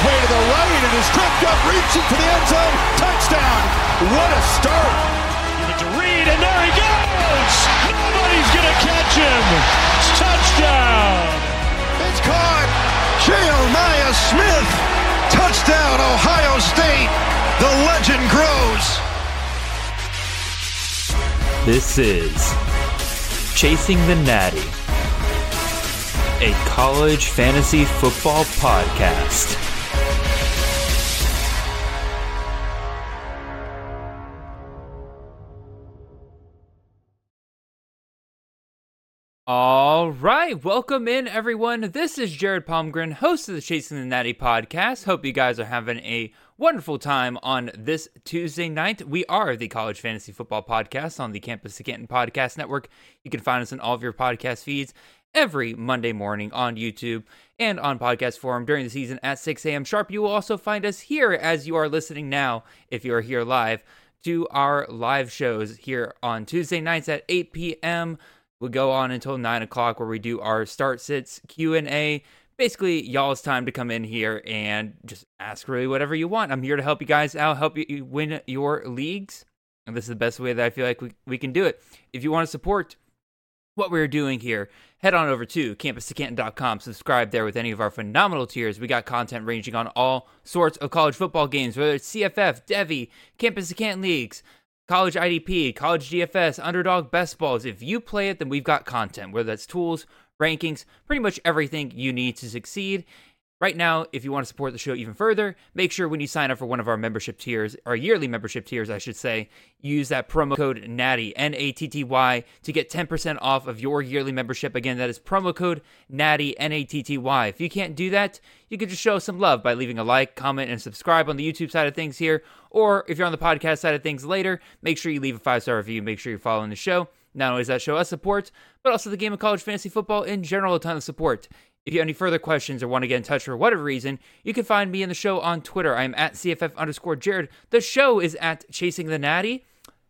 his way to the right and is tripped up, reaching for the end zone. Touchdown. What a start. Give it to Reed, and there he goes. Nobody's going to catch him. Touchdown. It's caught. Jeremiah Smith. Touchdown, Ohio State. The legend grows. This is Chasing the Natty, a college fantasy football podcast. All right, welcome in everyone. This is Jared Palmgren, host of the Chasing the Natty podcast. Hope you guys are having a wonderful time on this Tuesday night. We are the College Fantasy Football Podcast on the Campus to Canton Podcast Network. You can find us in all of your podcast feeds every Monday morning on YouTube and on Podcast Forum during the season at 6 a.m. sharp. You will also find us here as you are listening now, if you are here live, to our live shows here on Tuesday nights at 8 p.m. We'll go on until 9 o'clock where we do our start sits Q&A. Basically, y'all's time to come in here and just ask really whatever you want. I'm here to help you guys out, help you win your leagues. And this is the best way that I feel like we can do it. If you want to support what we're doing here, head on over to campustocanton.com. Subscribe there with any of our phenomenal tiers. We got content ranging on all sorts of college football games, whether it's CFF, Devy, Campus to Canton leagues, College IDP, College DFS, Underdog Best Balls. If you play it, then we've got content, whether that's tools, rankings, pretty much everything you need to succeed. Right now, if you want to support the show even further, make sure when you sign up for one of our membership tiers, our yearly membership tiers, I should say, use that promo code NATTY, N-A-T-T-Y, to get 10% off of your yearly membership. Again, that is promo code NATTY, N-A-T-T-Y. If you can't do that, you can just show some love by leaving a like, comment, and subscribe on the YouTube side of things here. Or if you're on the podcast side of things later, make sure you leave a 5-star review. Make sure you're following the show. Not only does that show us support, but also the game of college fantasy football in general, a ton of support. If you have any further questions or want to get in touch for whatever reason, you can find me in the show on Twitter. I am at CFF_Jared. The show is at Chasing the Natty.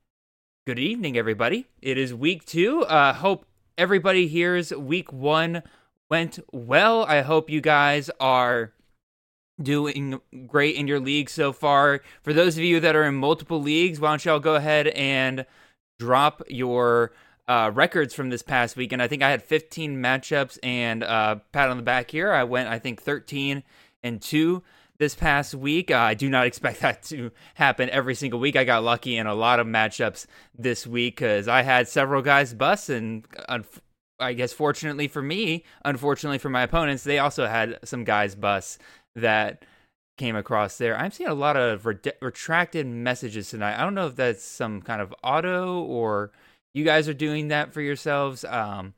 Good evening, everybody. It is week 2. Hope everybody here's week 1 went well. I hope you guys are doing great in your league so far. For those of you that are in multiple leagues, why don't y'all go ahead and drop your records from this past week. And I think I had 15 matchups, and pat on the back here, I went, I think, 13-2 this past week. I do not expect that to happen every single week. I got lucky in a lot of matchups this week because I had several guys bust, and I guess fortunately for me, unfortunately for my opponents, they also had some guys bust that came across there. I'm seeing a lot of retracted messages tonight. I don't know if that's some kind of auto or you guys are doing that for yourselves. I'll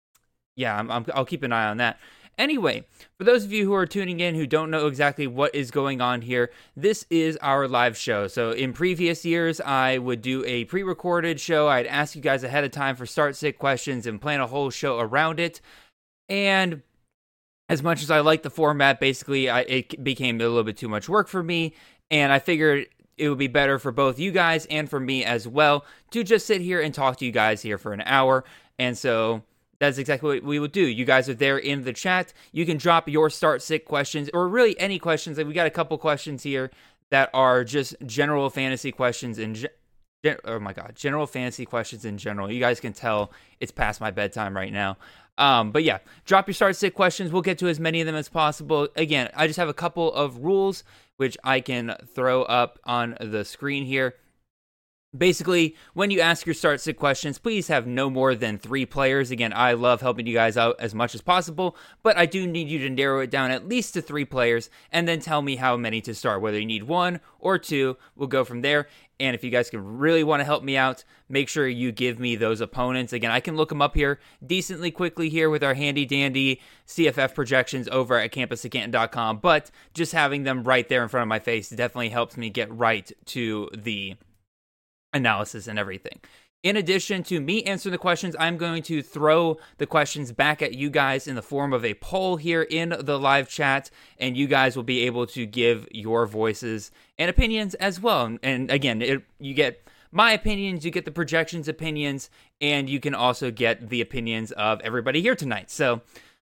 keep an eye on that. Anyway, for those of you who are tuning in who don't know exactly what is going on here, this is our live show. So in previous years, I would do a pre-recorded show. I'd ask you guys ahead of time for start-sit questions and plan a whole show around it. And as much as I like the format, basically, it became a little bit too much work for me, and I figured it would be better for both you guys and for me as well to just sit here and talk to you guys here for an hour. And so that's exactly what we would do. You guys are there in the chat. You can drop your start-sit questions, or really any questions. We got a couple questions here that are just general fantasy questions general fantasy questions in general. You guys can tell it's past my bedtime right now. But yeah, drop your start-sit questions. We'll get to as many of them as possible. Again, I just have a couple of rules which I can throw up on the screen here. Basically, when you ask your start-sit questions, please have no more than 3 players. Again, I love helping you guys out as much as possible, but I do need you to narrow it down at least to 3 players, and then tell me how many to start. Whether you need 1 or 2, we'll go from there. And if you guys can really want to help me out, make sure you give me those opponents. Again, I can look them up here decently quickly here with our handy-dandy CFF projections over at campustocanton.com, but just having them right there in front of my face definitely helps me get right to the analysis and everything. In addition to me answering the questions, I'm going to throw the questions back at you guys in the form of a poll here in the live chat, and you guys will be able to give your voices and opinions as well. And again, you get my opinions, you get the projections opinions, and you can also get the opinions of everybody here tonight. So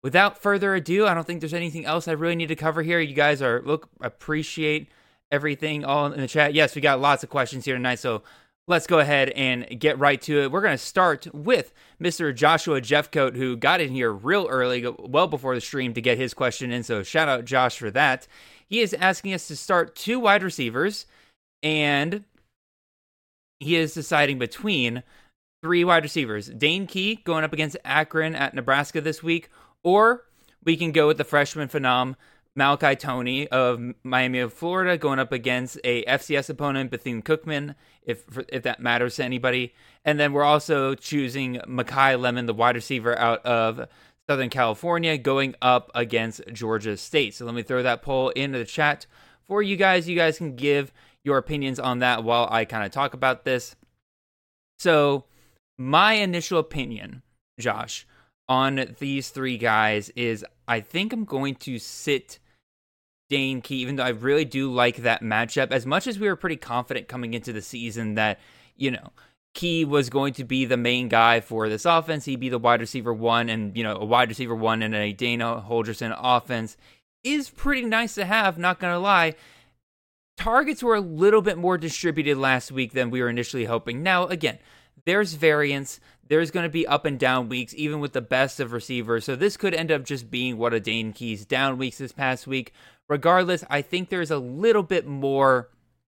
without further ado, I don't think there's anything else I really need to cover here. You guys appreciate everything all in the chat. Yes, we got lots of questions here tonight, so let's go ahead and get right to it. We're going to start with Mr. Joshua Jeffcoat, who got in here real early, well before the stream, to get his question in, so shout out Josh for that. He is asking us to start 2 wide receivers, and he is deciding between 3 wide receivers. Dane Key going up against Akron at Nebraska this week, or we can go with the freshman phenom, Malachi Toney of Miami of Florida, going up against a FCS opponent, Bethune-Cookman, if that matters to anybody. And then we're also choosing Makai Lemon, the wide receiver out of Southern California, going up against Georgia State. So let me throw that poll into the chat for you guys. You guys can give your opinions on that while I kind of talk about this. So my initial opinion, Josh, on these 3 guys is I think I'm going to sit Dane Key, even though I really do like that matchup. As much as we were pretty confident coming into the season that, Key was going to be the main guy for this offense. He'd be the wide receiver 1, and, a wide receiver 1 in a Dana Holgorsen offense is pretty nice to have, not going to lie. Targets were a little bit more distributed last week than we were initially hoping. Now, again, there's variance. There's going to be up and down weeks, even with the best of receivers. So this could end up just being one of Dane Key's down weeks this past week. Regardless, I think there's a little bit more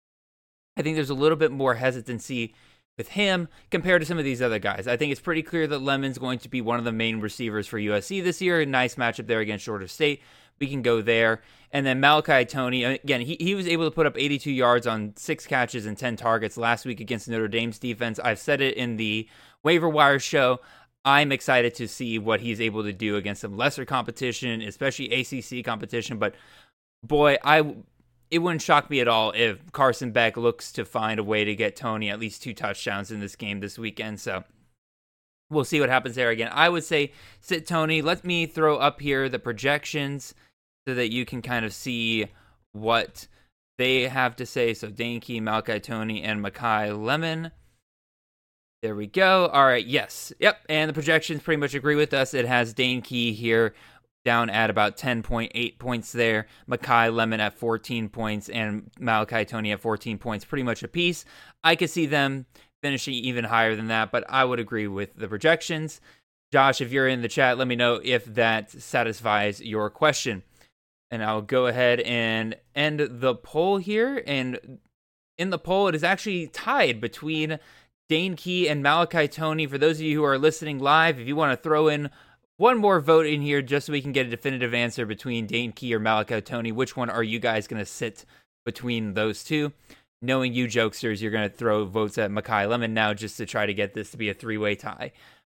hesitancy with him compared to some of these other guys. I think it's pretty clear that Lemon's going to be one of the main receivers for USC this year. A nice matchup there against Georgia State. We can go there. And then Malachi Toney, again, he was able to put up 82 yards on 6 catches and 10 targets last week against Notre Dame's defense. I've said it in the waiver wire show. I'm excited to see what he's able to do against some lesser competition, especially ACC competition. But boy, it wouldn't shock me at all if Carson Beck looks to find a way to get Toney at least 2 touchdowns in this game this weekend. So we'll see what happens there. Again, I would say sit Toney. Let me throw up here the projections so that you can kind of see what they have to say. So Dane Key, Malachi Toney, and Makai Lemon. There we go. All right, yes. Yep, and the projections pretty much agree with us. It has Dane Key here down at about 10.8 points there. Makai Lemon at 14 points and Malachi Toney at 14 points, pretty much a piece. I could see them finishing even higher than that, but I would agree with the projections. Josh, if you're in the chat, let me know if that satisfies your question. And I'll go ahead and end the poll here. And in the poll, it is actually tied between Dane Key and Malachi Toney. For those of you who are listening live, if you want to throw in one more vote in here just so we can get a definitive answer between Dane Key or Malachi Toney, which one are you guys going to sit between those 2? Knowing you jokesters, you're going to throw votes at Makai Lemon now just to try to get this to be a 3-way tie.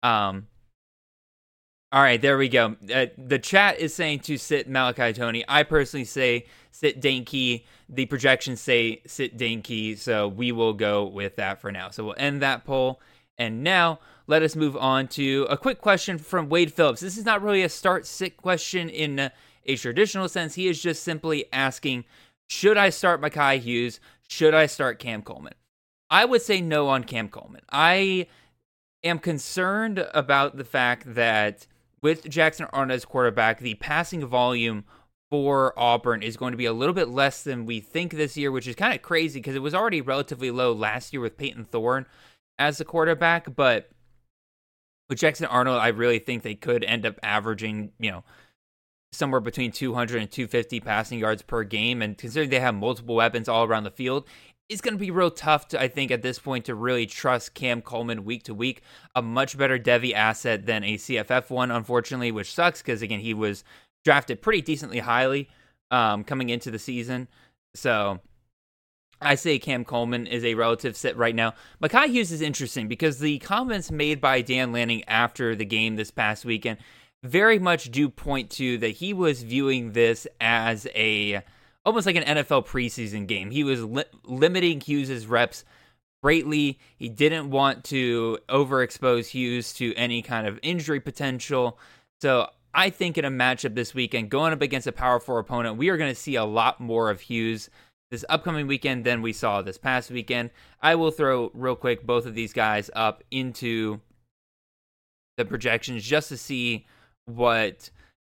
All right, there we go. The chat is saying to sit Malachi Toney. I personally say sit Dane Key. The projections say sit Dane Key, so we will go with that for now. So we'll end that poll. And now let us move on to a quick question from Wade Phillips. This is not really a start-sit question in a traditional sense. He is just simply asking, should I start Mekhi Hughes? Should I start Cam Coleman? I would say no on Cam Coleman. I am concerned about the fact that with Jackson Arnold as quarterback, the passing volume for Auburn is going to be a little bit less than we think this year, which is kind of crazy because it was already relatively low last year with Peyton Thorne as the quarterback. But with Jackson Arnold, I really think they could end up averaging, somewhere between 200 and 250 passing yards per game. And considering they have multiple weapons all around the field, it's going to be real tough to, I think, at this point to really trust Cam Coleman week to week. A much better Devy asset than a CFF one, unfortunately, which sucks because, again, he was drafted pretty decently highly coming into the season. So I say Cam Coleman is a relative sit right now. Mekhi Hughes is interesting because the comments made by Dan Lanning after the game this past weekend very much do point to that he was viewing this as almost like an NFL preseason game. He was limiting Hughes' reps greatly. He didn't want to overexpose Hughes to any kind of injury potential. So I think in a matchup this weekend, going up against a Power 4 opponent, we are going to see a lot more of Hughes this upcoming weekend than we saw this past weekend. I will throw real quick both of these guys up into the projections just to see what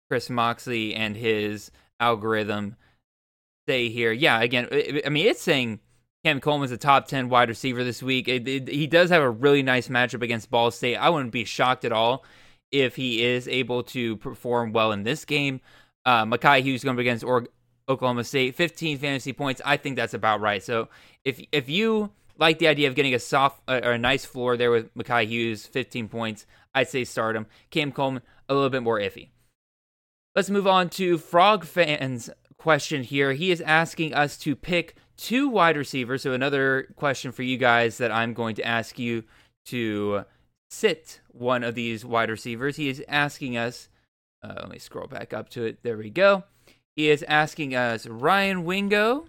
Chris Moxley and his algorithm say here. Yeah, again, I mean, it's saying Cam Coleman's a top 10 wide receiver this week. He does have a really nice matchup against Ball State. I wouldn't be shocked at all if he is able to perform well in this game. Mekhi Hughes going up against Oklahoma State, 15 fantasy points. I think that's about right. So if you like the idea of getting a soft or a nice floor there with Mekhi Hughes, 15 points, I'd say start him. Cam Coleman, a little bit more iffy. Let's move on to Frog Fans question here. He is asking us to pick 2 wide receivers. So another question for you guys that I'm going to ask you to sit one of these wide receivers. He is asking us, let me scroll back up to it. There we go. He is asking us Ryan Wingo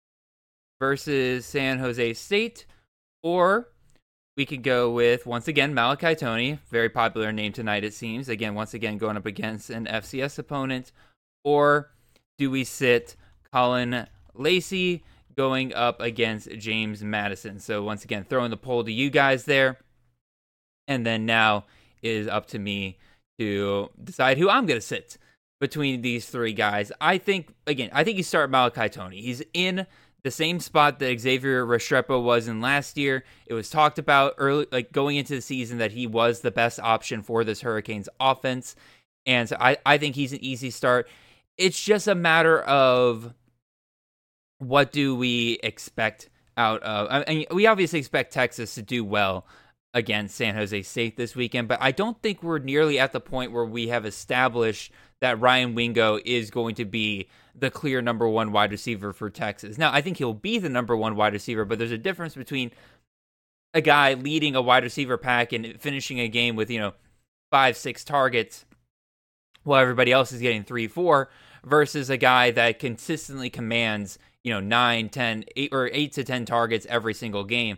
versus San Jose State, or we could go with, once again, Malachi Toney, very popular name tonight, it seems. Again, once again, going up against an FCS opponent. Or do we sit Colin Lacey going up against James Madison? So once again, throwing the poll to you guys there. And then now it is up to me to decide who I'm going to sit between these 3 guys. I think you start Malachi Toney. He's in the same spot that Xavier Restrepo was in last year. It was talked about early, like going into the season, that he was the best option for this Hurricanes offense. And so I think he's an easy start. It's just a matter of what do we expect out of... I mean, we obviously expect Texas to do well against San Jose State this weekend, but I don't think we're nearly at the point where we have established that Ryan Wingo is going to be the clear number 1 wide receiver for Texas. Now, I think he'll be the number 1 wide receiver, but there's a difference between a guy leading a wide receiver pack and finishing a game with, 5-6 targets while everybody else is getting 3-4, versus a guy that consistently commands, 9, 10, 8 to 10 targets every single game.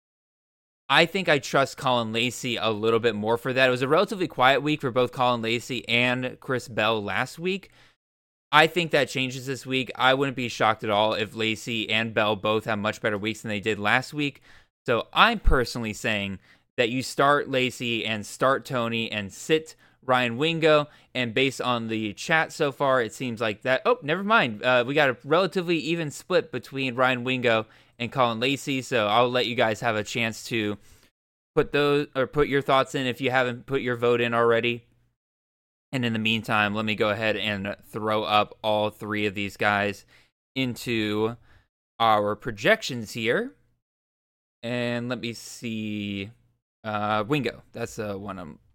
I think I trust Colin Lacey a little bit more for that. It was a relatively quiet week for both Colin Lacey and Chris Bell last week. I think that changes this week. I wouldn't be shocked at all if Lacey and Bell both have much better weeks than they did last week. So I'm personally saying that you start Lacey and start Toney and sit Ryan Wingo. And based on the chat so far, it seems like that. Oh, never mind. We got a relatively even split between Ryan Wingo and Colin Lacey. So I'll let you guys have a chance to put your thoughts in if you haven't put your vote in already. And in the meantime, let me go ahead and throw up all 3 of these guys into our projections here. And let me see. Wingo. That's one of them.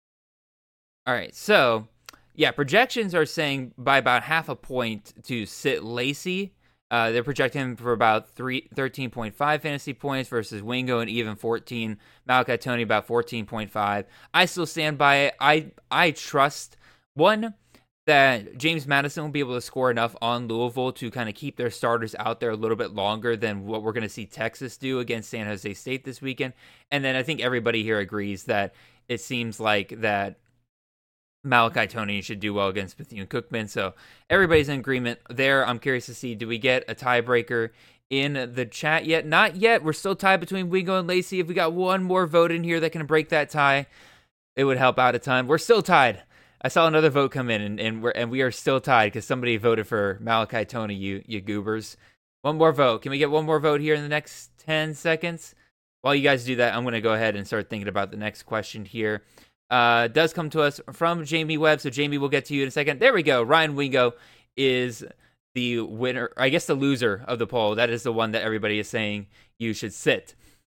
All right. So, yeah, projections are saying by about half a point to sit Lacey. They're projecting him for about 13.5 fantasy points versus Wingo and even 14. Malachi Toney about 14.5. I still stand by it. I trust, one, that James Madison will be able to score enough on Louisville to kind of keep their starters out there a little bit longer than what we're going to see Texas do against San Jose State this weekend. And then I think everybody here agrees that it seems like that Malachi Toney should do well against Bethune-Cookman. So everybody's in agreement there. I'm curious to see, do we get a tiebreaker in the chat yet? Not yet. We're still tied between Wingo and Lacey. If we got one more vote in here that can break that tie, it would help out a ton. We're still tied. I saw another vote come in, and we are still tied because somebody voted for Malachi Toney, you goobers. One more vote. Can we get one more vote here in the next 10 seconds? While you guys do that, I'm going to go ahead and start thinking about the next question here. Does come to us from Jamie Webb, so Jamie, we'll get to you in a second. There we go. Ryan Wingo is the winner, I guess the loser of the poll. That is the one that everybody is saying you should sit.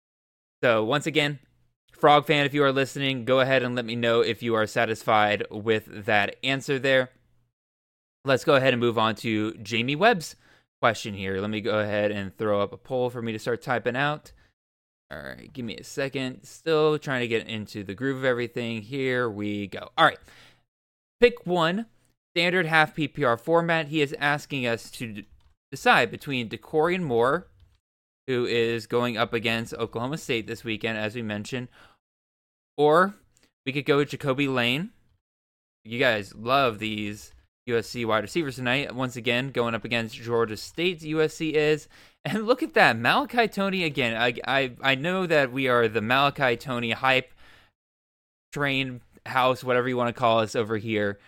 So once again, Frog fan, if you are listening, go ahead and let me know if you are satisfied with that answer there. Let's go ahead and move on to Jamie Webb's question here. Let me go ahead and throw up a poll for me to start typing out. All right, give me a second. Still trying to get into the groove of everything. Here we go. All right. Pick one, standard half PPR format. He is asking us to decide between DeCorian Moore, who is going up against Oklahoma State this weekend, as we mentioned, or we could go with Jacoby Lane. You guys love these USC wide receivers tonight. Once again, going up against Georgia State, USC is. And look at that, Malachi Toney again. I know that we are the Malachi Toney hype train house, whatever you want to call us over here.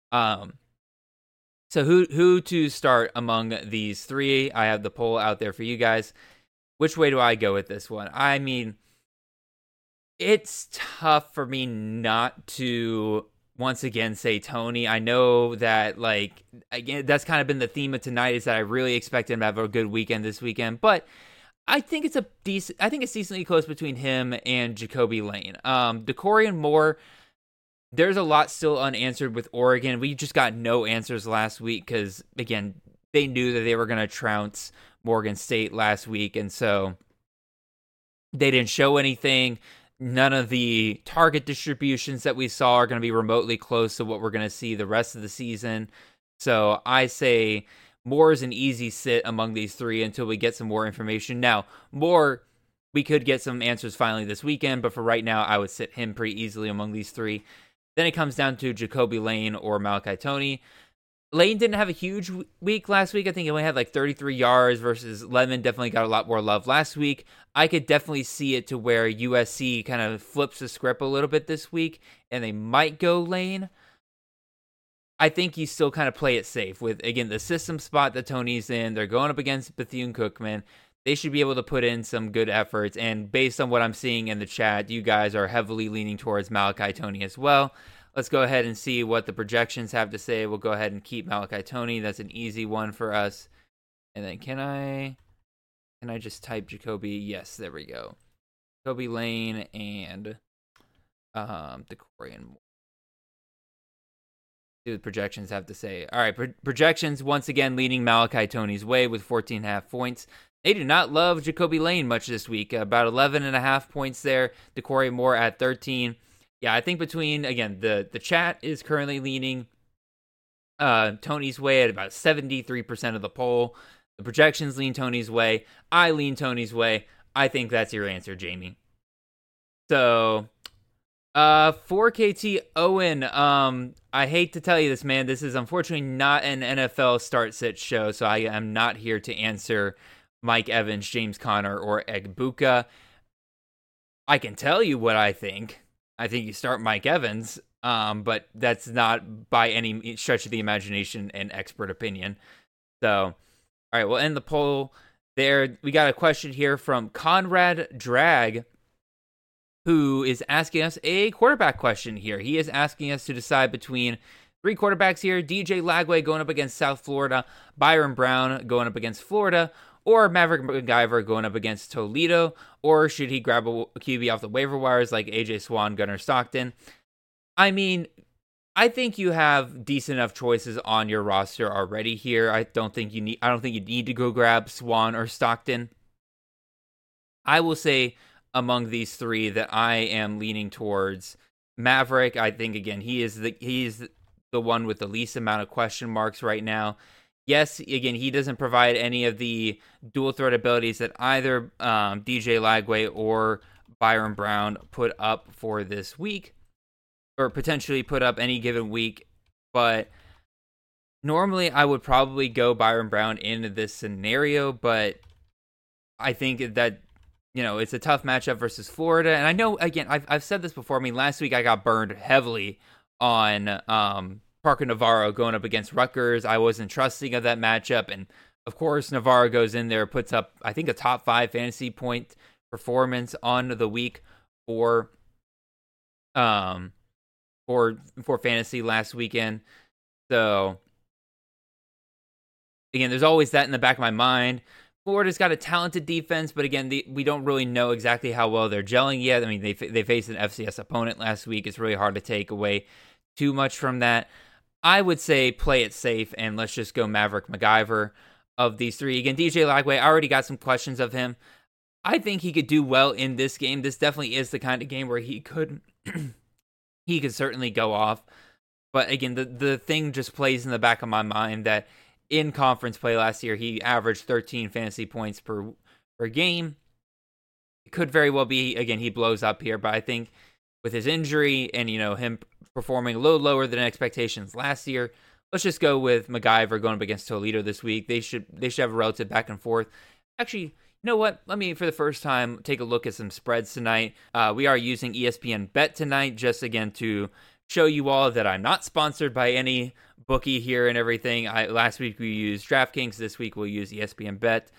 So who to start among these three? I have the poll out there for you guys. Which way do I go with this one? I mean, it's tough for me not to once again say Tony. I know that, like, again, that's kind of been the theme of tonight, is that I really expect him to have a good weekend this weekend, but I think it's decently close between him and Jacoby Lane. Dakorien Moore, there's a lot still unanswered with Oregon. We just got no answers last week because, again, they knew that they were going to trounce Morgan State last week, and so they didn't show anything. None of the target distributions that we saw are going to be remotely close to what we're going to see the rest of the season. So I say Moore is an easy sit among these three until we get some more information. Now, Moore, we could get some answers finally this weekend, but for right now, I would sit him pretty easily among these three. Then it comes down to Jacoby Lane or Malachi Toney. Lane didn't have a huge week last week. I think he only had like 33 yards versus Lemon definitely got a lot more love last week. I could definitely see it to where USC kind of flips the script a little bit this week, and they might go Lane. I think you still kind of play it safe with, again, the system spot that Tony's in. They're going up against Bethune-Cookman. They should be able to put in some good efforts. And based on what I'm seeing in the chat, you guys are heavily leaning towards Malachi Toney as well. Let's go ahead and see what the projections have to say. We'll go ahead and keep Malachi Toney. That's an easy one for us. And then can I just type Jacoby? Yes, there we go. Jacoby Lane and Dakorien Moore. See what the projections have to say. All right, projections once again leading Malachi Toney's way with 14.5 points. They do not love Jacoby Lane much this week. About 11.5 points there. Dakorien Moore at 13. Yeah, I think between, again, the chat is currently leaning Tony's way at about 73% of the poll. The projections lean Tony's way. I lean Tony's way. I think that's your answer, Jamie. So 4KT Owen, I hate to tell you this, man. This is unfortunately not an NFL start-sit show, so I am not here to answer Mike Evans, James Conner, or Egbuka. I can tell you what I think. I think you start Mike Evans, but that's not by any stretch of the imagination an expert opinion. So, all right, we'll end the poll there. We got a question here from Conrad Drag, who is asking us a quarterback question here. He is asking us to decide between three quarterbacks here: DJ Lagway going up against South Florida, Byron Brown going up against Florida, or Maverick MacGyver going up against Toledo, or should he grab a QB off the waiver wires like AJ Swan, Gunnar Stockton? I mean, I think you have decent enough choices on your roster already here. I don't think you need to go grab Swan or Stockton. I will say among these three that I am leaning towards Maverick. I think, again, he is the one with the least amount of question marks right now. Yes, again, he doesn't provide any of the dual threat abilities that either DJ Lagway or Byron Brown put up for this week, or potentially put up any given week. But normally I would probably go Byron Brown into this scenario, but I think that, you know, it's a tough matchup versus Florida. And I know, again, I've said this before. I mean, last week I got burned heavily on Parker Navarro going up against Rutgers. I wasn't trusting of that matchup. And, of course, Navarro goes in there, puts up, I think, a top 5 fantasy point performance on the week for fantasy last weekend. So, again, there's always that in the back of my mind. Florida's got a talented defense, but again, we don't really know exactly how well they're gelling yet. I mean, they faced an FCS opponent last week. It's really hard to take away too much from that. I would say play it safe, and let's just go Maverick MacGyver of these three. Again, DJ Lagway, I already got some questions of him. I think he could do well in this game. This definitely is the kind of game where he could certainly go off. But again, the thing just plays in the back of my mind that in conference play last year, he averaged 13 fantasy points per game. It could very well be, again, he blows up here, but I think with his injury and, you know, him performing a little lower than expectations last year, let's just go with MacGyver going up against Toledo this week. They should have a relative back and forth. Actually, you know what? Let me, for the first time, take a look at some spreads tonight. We are using ESPN Bet tonight, just again to show you all that I'm not sponsored by any bookie here and everything. Last week we used DraftKings. This week we'll use ESPN Bet.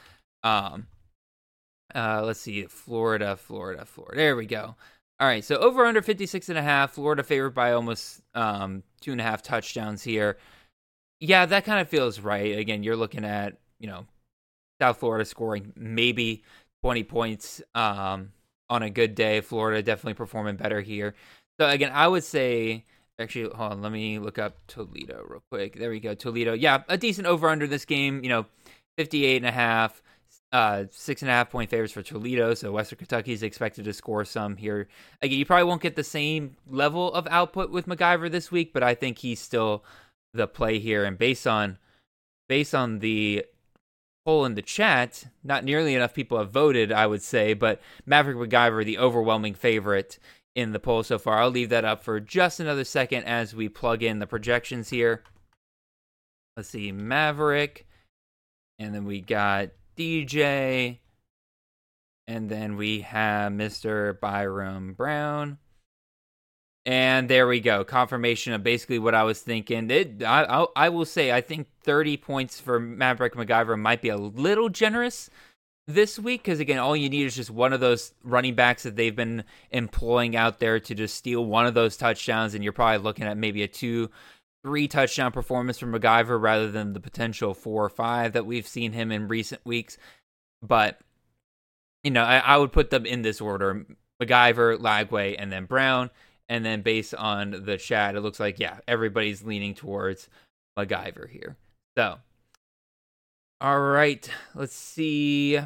Let's see, Florida. There we go. All right, so over under 56.5. Florida favored by almost 2.5 touchdowns here. Yeah, that kind of feels right. Again, you're looking at, South Florida scoring maybe 20 points on a good day. Florida definitely performing better here. So again, I would say, actually, hold on, let me look up Toledo real quick. There we go, Toledo. Yeah, a decent over-under this game, 58.5, 6.5 point favorites for Toledo. So Western Kentucky is expected to score some here. Again, you probably won't get the same level of output with MacGyver this week, but I think he's still the play here. And based on the poll in the chat, not nearly enough people have voted, I would say, but Maverick MacGyver, the overwhelming favorite in the poll so far. I'll leave that up for just another second as we plug in the projections here. Let's see, Maverick, and then we got DJ, and then we have Mr. Byram Brown. And there we go. Confirmation of basically what I was thinking. I will say, I think 30 points for Maverick MacGyver might be a little generous this week, because again, all you need is just one of those running backs that they've been employing out there to just steal one of those touchdowns, and you're probably looking at maybe a 2-3 touchdown performance from MacGyver rather than the potential 4 or 5 that we've seen him in recent weeks. But, I would put them in this order: MacGyver, Lagway, and then Brown. And then based on the chat, it looks like, everybody's leaning towards MacGyver here. So, all right, let's see.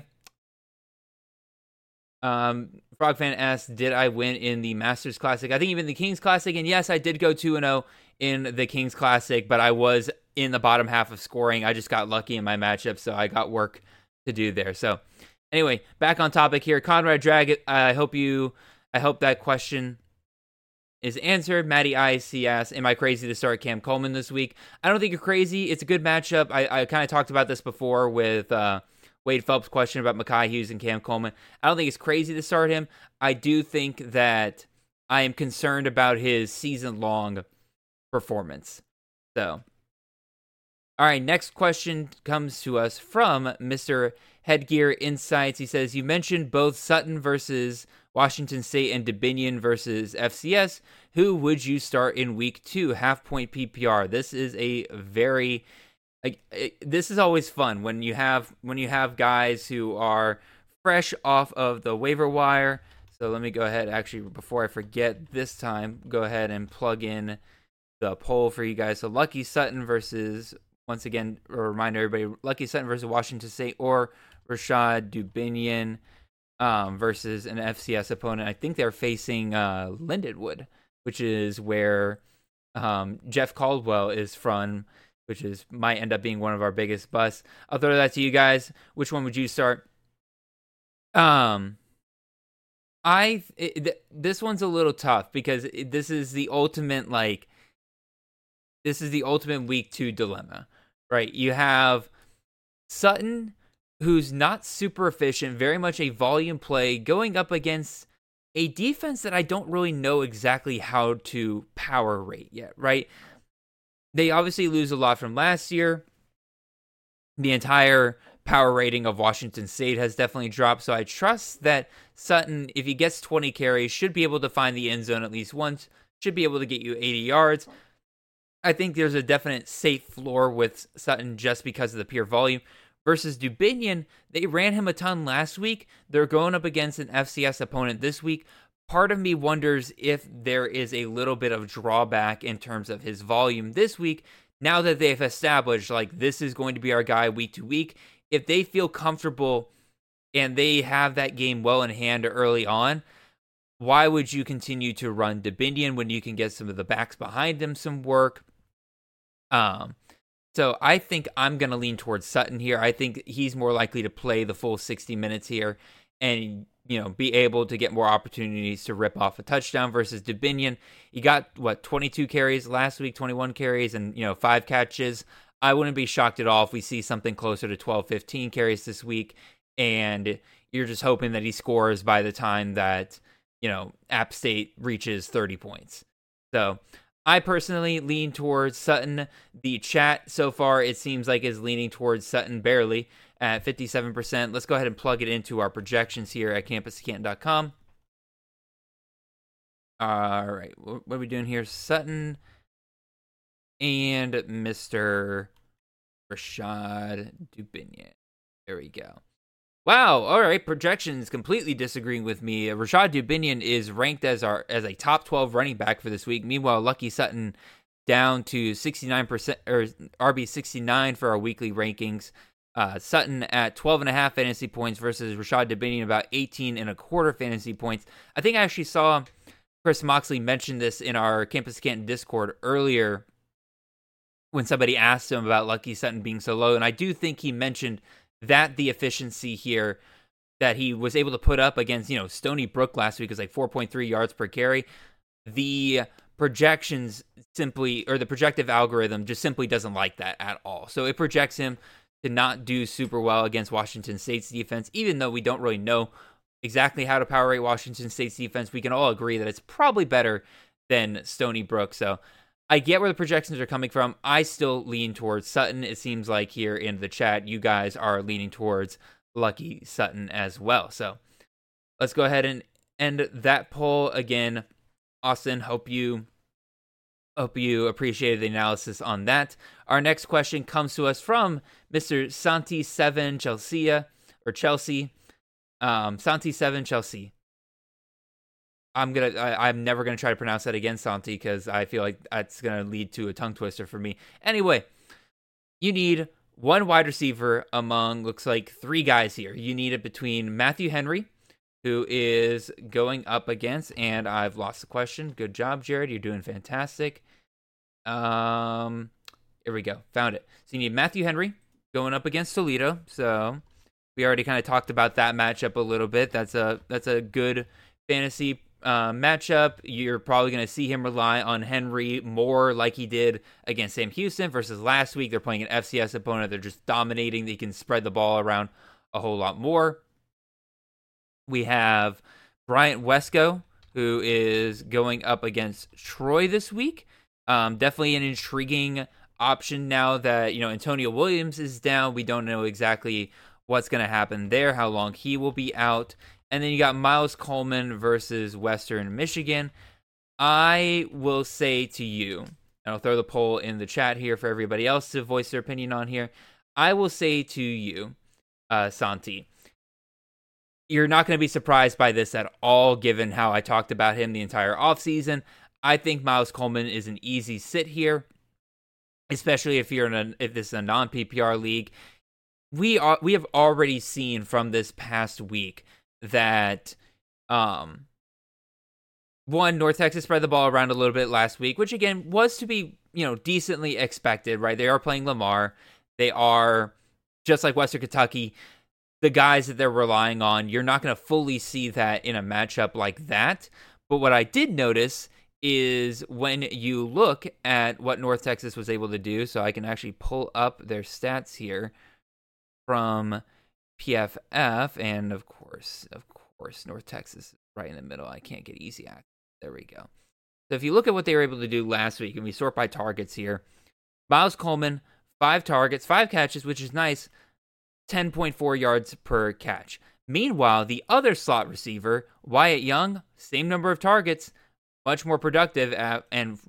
Frogfan asked, did I win in the Masters Classic? I think even the Kings Classic, and yes, I did go 2-0 in the Kings Classic, but I was in the bottom half of scoring. I just got lucky in my matchup, so I got work to do there. So, anyway, back on topic here. Conrad Drag, I hope that question is answered. Matty IC asks, am I crazy to start Cam Coleman this week? I don't think you're crazy. It's a good matchup. I kind of talked about this before with Wade Phelps' question about Mekhi Hughes and Cam Coleman. I don't think it's crazy to start him. I do think that I am concerned about his season-long performance. So, all right, next question comes to us from Mr. Headgear Insights. He says, you mentioned both Sutton versus Washington State and DeBinion versus FCS. Who would you start in week 2? Half-point PPR. This is this is always fun when you have guys who are fresh off of the waiver wire. So let me go ahead, actually, before I forget this time, go ahead and plug in the poll for you guys. So Lucky Sutton versus, once again, remind everybody, Lucky Sutton versus Washington State, or Rashad Dubinion versus an FCS opponent. I think they're facing Lindenwood, which is where Jeff Caldwell is from, which might end up being one of our biggest busts. I'll throw that to you guys. Which one would you start? This one's a little tough because this is the ultimate week 2 dilemma, right? You have Sutton, who's not super efficient, very much a volume play, going up against a defense that I don't really know exactly how to power rate yet, right? They obviously lose a lot from last year. The entire power rating of Washington State has definitely dropped, so I trust that Sutton, if he gets 20 carries, should be able to find the end zone at least once, should be able to get you 80 yards. I think there's a definite safe floor with Sutton just because of the pure volume. Versus Dubinion, they ran him a ton last week. They're going up against an FCS opponent this week. Part of me wonders if there is a little bit of drawback in terms of his volume this week, now that they've established, this is going to be our guy week to week. If they feel comfortable and they have that game well in hand early on, why would you continue to run Dubinion when you can get some of the backs behind him some work? So I think I'm going to lean towards Sutton here. I think he's more likely to play the full 60 minutes here and, be able to get more opportunities to rip off a touchdown versus Dubinion. He got, 22 carries last week, 21 carries, and, 5 catches. I wouldn't be shocked at all if we see something closer to 12, 15 carries this week, and you're just hoping that he scores by the time that, App State reaches 30 points. So I personally lean towards Sutton. The chat so far, it seems like, is leaning towards Sutton barely at 57%. Let's go ahead and plug it into our projections here at campuscanton.com. All right, what are we doing here? Sutton and Mr. Rashad Dubinion. There we go. Wow, all right, projections completely disagreeing with me. Rashad Dubinion is ranked as a top 12 running back for this week. Meanwhile, Lucky Sutton down to 69% or RB 69 for our weekly rankings. Sutton at 12.5 fantasy points versus Rashad Dubinion about 18.25 fantasy points. I think I actually saw Chris Moxley mention this in our Campus Canton Discord earlier when somebody asked him about Lucky Sutton being so low, and I do think he mentioned that the efficiency here that he was able to put up against, Stony Brook last week was like 4.3 yards per carry. The projections simply, or the projective algorithm just simply doesn't like that at all. So it projects him to not do super well against Washington State's defense, even though we don't really know exactly how to power rate Washington State's defense. We can all agree that it's probably better than Stony Brook. So I get where the projections are coming from. I still lean towards Sutton. It seems like here in the chat, you guys are leaning towards Lucky Sutton as well. So let's go ahead and end that poll again. Austin, hope you appreciated the analysis on that. Our next question comes to us from Mr. Santi7 Chelsea. Santi7 Chelsea. I'm never gonna try to pronounce that again, Santi, because I feel like that's gonna lead to a tongue twister for me. Anyway, you need one wide receiver among, looks like, 3 guys here. You need it between Matthew Henry, who is going up against, and I've lost the question. Good job, Jared. You're doing fantastic. Here we go. Found it. So you need Matthew Henry going up against Toledo. So we already kind of talked about that matchup a little bit. That's a good fantasy matchup. You're probably going to see him rely on Henry more like he did against Sam Houston versus last week. They're playing an FCS opponent. They're just dominating. They can spread the ball around a whole lot more. We have Bryant Wesco, who is going up against Troy this week. Definitely an intriguing option now that, Antonio Williams is down. We don't know exactly what's going to happen there, how long he will be out. And then you got Miles Coleman versus Western Michigan. I will say to you, and I'll throw the poll in the chat here for everybody else to voice their opinion on here. I will say to you, Santi, you're not going to be surprised by this at all, given how I talked about him the entire offseason. I think Miles Coleman is an easy sit here, especially if this is a non-PPR league. We have already seen from this past week that North Texas spread the ball around a little bit last week, which again was to be decently expected, right? They are playing Lamar. They are, just like Western Kentucky, the guys that they're relying on. You're not going to fully see that in a matchup like that. But what I did notice is when you look at what North Texas was able to do, so I can actually pull up their stats here from PFF, and of course, North Texas is right in the middle. I can't get easy access. There we go. So if you look at what they were able to do last week, and we sort by targets here, Miles Coleman, 5 targets, 5 catches, which is nice, 10.4 yards per catch. Meanwhile, the other slot receiver, Wyatt Young, same number of targets, much more productive at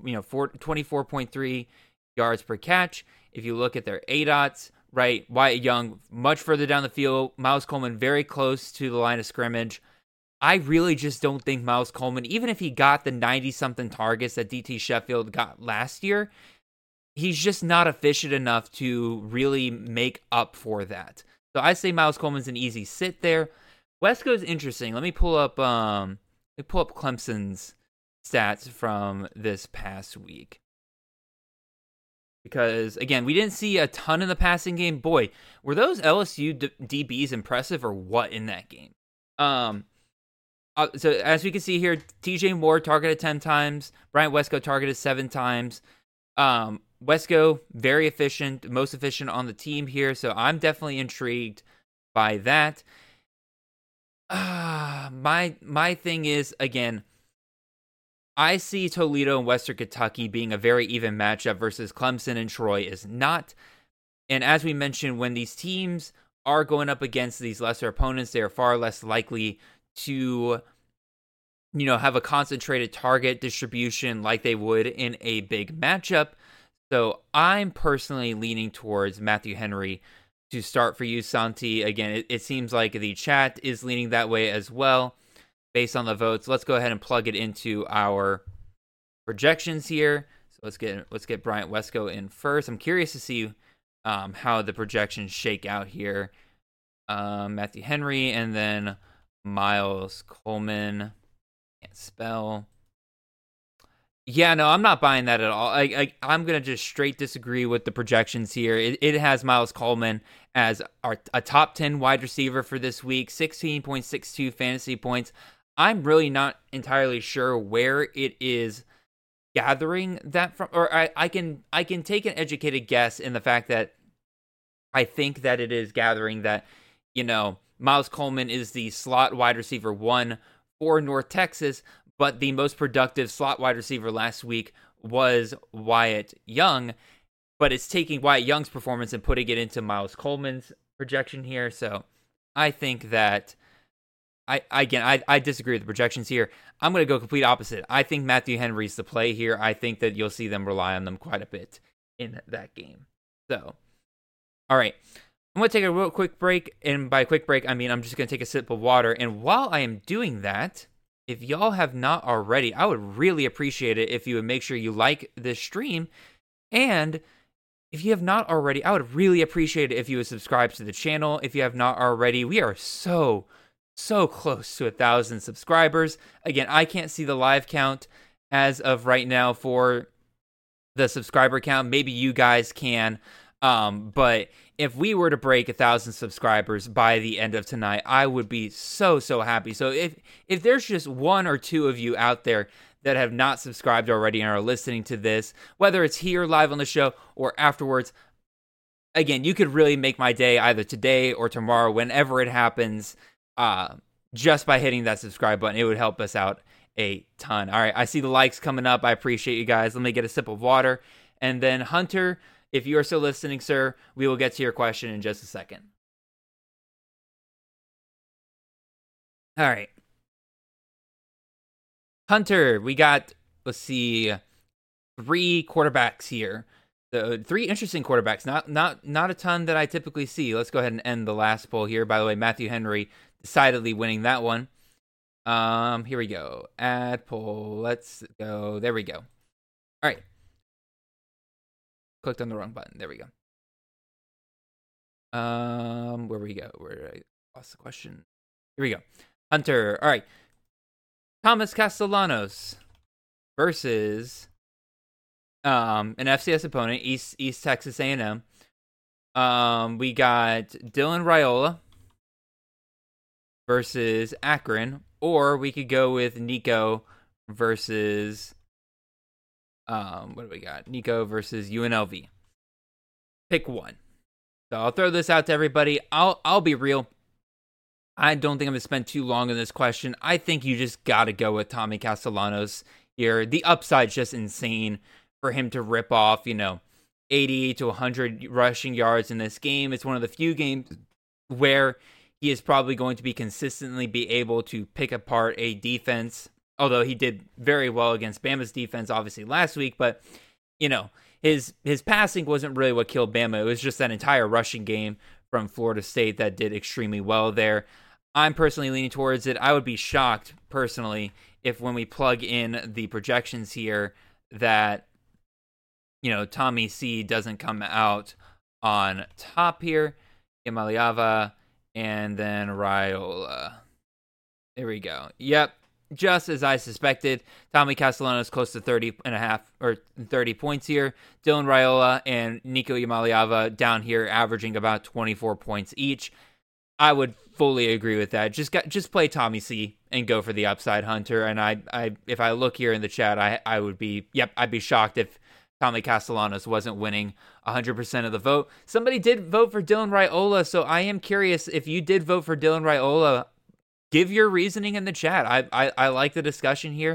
24.3 yards per catch. If you look at their ADOTs, right, Wyatt Young much further down the field, Miles Coleman very close to the line of scrimmage. I really just don't think Miles Coleman, even if he got the 90-something targets that DT Sheffield got last year, he's just not efficient enough to really make up for that. So I say Miles Coleman's an easy sit there. Wesco's interesting. Let me pull up Clemson's stats from this past week. Because, again, we didn't see a ton in the passing game. Boy, were those LSU DBs impressive or what in that game? So as we can see here, TJ Moore targeted 10 times. Bryant Wesco targeted 7 times. Wesco, very efficient, most efficient on the team here. So I'm definitely intrigued by that. My thing is, again, I see Toledo and Western Kentucky being a very even matchup versus Clemson and Troy is not. And as we mentioned, when these teams are going up against these lesser opponents, they are far less likely to, have a concentrated target distribution like they would in a big matchup. So I'm personally leaning towards Matthew Henry to start for you, Santi. Again, it seems like the chat is leaning that way as well based on the votes. Let's go ahead and plug it into our projections here. So let's get Bryant Wesco in first. I'm curious to see how the projections shake out here. Matthew Henry and then Miles Coleman. Can't spell. Yeah, no, I'm not buying that at all. I'm going to just straight disagree with the projections here. It has Miles Coleman as a top 10 wide receiver for this week, 16.62 fantasy points. I'm really not entirely sure where it is gathering that from, or I can take an educated guess in the fact that I think that it is gathering that, Miles Coleman is the slot wide receiver 1 for North Texas, but the most productive slot wide receiver last week was Wyatt Young, but it's taking Wyatt Young's performance and putting it into Miles Coleman's projection here. So I think that I disagree with the projections here. I'm going to go complete opposite. I think Matthew Henry's the play here. I think that you'll see them rely on them quite a bit in that game. So, all right. I'm going to take a real quick break, and by quick break, I mean I'm just going to take a sip of water, and while I am doing that, if y'all have not already, I would really appreciate it if you would make sure you like this stream, and if you have not already, I would really appreciate it if you would subscribe to the channel. If you have not already, we are so close to 1,000 subscribers. Again, I can't see the live count as of right now for the subscriber count. Maybe you guys can, but if we were to break 1,000 subscribers by the end of tonight, I would be so happy. So if there's just one or two of you out there that have not subscribed already and are listening to this, whether it's here live on the show or afterwards, again, you could really make my day either today or tomorrow, whenever it happens, just by hitting that subscribe button. It would help us out a ton. All right, I see the likes coming up. I appreciate you guys. Let me get a sip of water. And then Hunter, if you are still listening, sir, we will get to your question in just a second. All right. Hunter, we got, let's see, 3 quarterbacks here. So 3 interesting quarterbacks. Not a ton that I typically see. Let's go ahead and end the last poll here. By the way, Matthew Henry decidedly winning that one. Here we go. Add poll. Let's go. There we go. All right. Clicked on the wrong button. There we go. Where we go? Where did I lost the question? Here we go. Hunter. All right. Thomas Castellanos versus an FCS opponent, East Texas A&M. We got Dylan Raiola versus Akron, or we could go with Nico versus what do we got? Nico versus UNLV. Pick one. So I'll throw this out to everybody. I'll be real. I don't think I'm going to spend too long on this question. I think you just got to go with Tommy Castellanos here. The upside's just insane for him to rip off, 80 to 100 rushing yards in this game. It's one of the few games where he is probably going to be consistently be able to pick apart a defense, although he did very well against Bama's defense, obviously, last week. But, his passing wasn't really what killed Bama. It was just that entire rushing game from Florida State that did extremely well there. I'm personally leaning towards it. I would be shocked, personally, if when we plug in the projections here that, Tommy C doesn't come out on top here. Imaliava and then Raiola. There we go. Yep. Just as I suspected, Tommy Castellanos close to 30.5 or 30 points here. Dylan Raiola and Nico Imaliava down here averaging about 24 points each. I would fully agree with that. Just play Tommy C and go for the upside, Hunter. And I if I look here in the chat, I'd be shocked if Tommy Castellanos wasn't winning 100% of the vote. Somebody did vote for Dylan Raiola, so I am curious if you did vote for Dylan Raiola. Give your reasoning in the chat. I like the discussion here.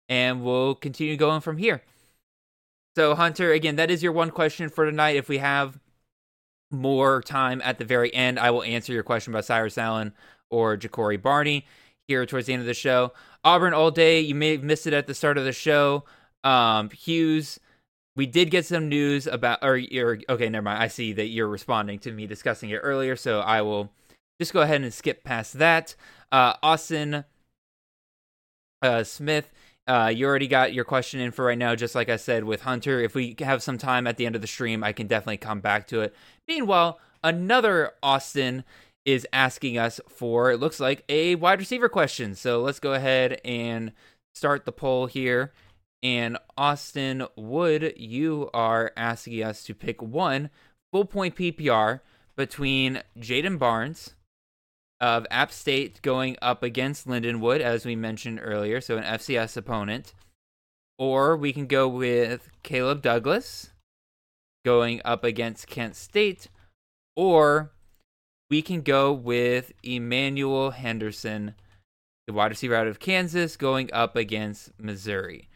and we'll continue going from here. So, Hunter, again, that is your one question for tonight. If we have more time at the very end, I will answer your question about Cyrus Allen or Ja'Cory Barney here towards the end of the show. Auburn all day. You may have missed it at the start of the show. Hughes, we did get some news about, okay, never mind. I see that you're responding to me discussing it earlier, so I will just go ahead and skip past that. Austin Smith, you already got your question in for right now, just like I said with Hunter. If we have some time at the end of the stream, I can definitely come back to it. Meanwhile, another Austin is asking us for, it looks like, a wide receiver question. So let's go ahead and start the poll here. And Austin Wood, you are asking us to pick one full point PPR between Jayden Barnes of App State going up against Lindenwood, as we mentioned earlier, so an FCS opponent. Or we can go with Caleb Douglas going up against Kent State. Or we can go with Emmanuel Henderson, the wide receiver out of Kansas, going up against Missouri.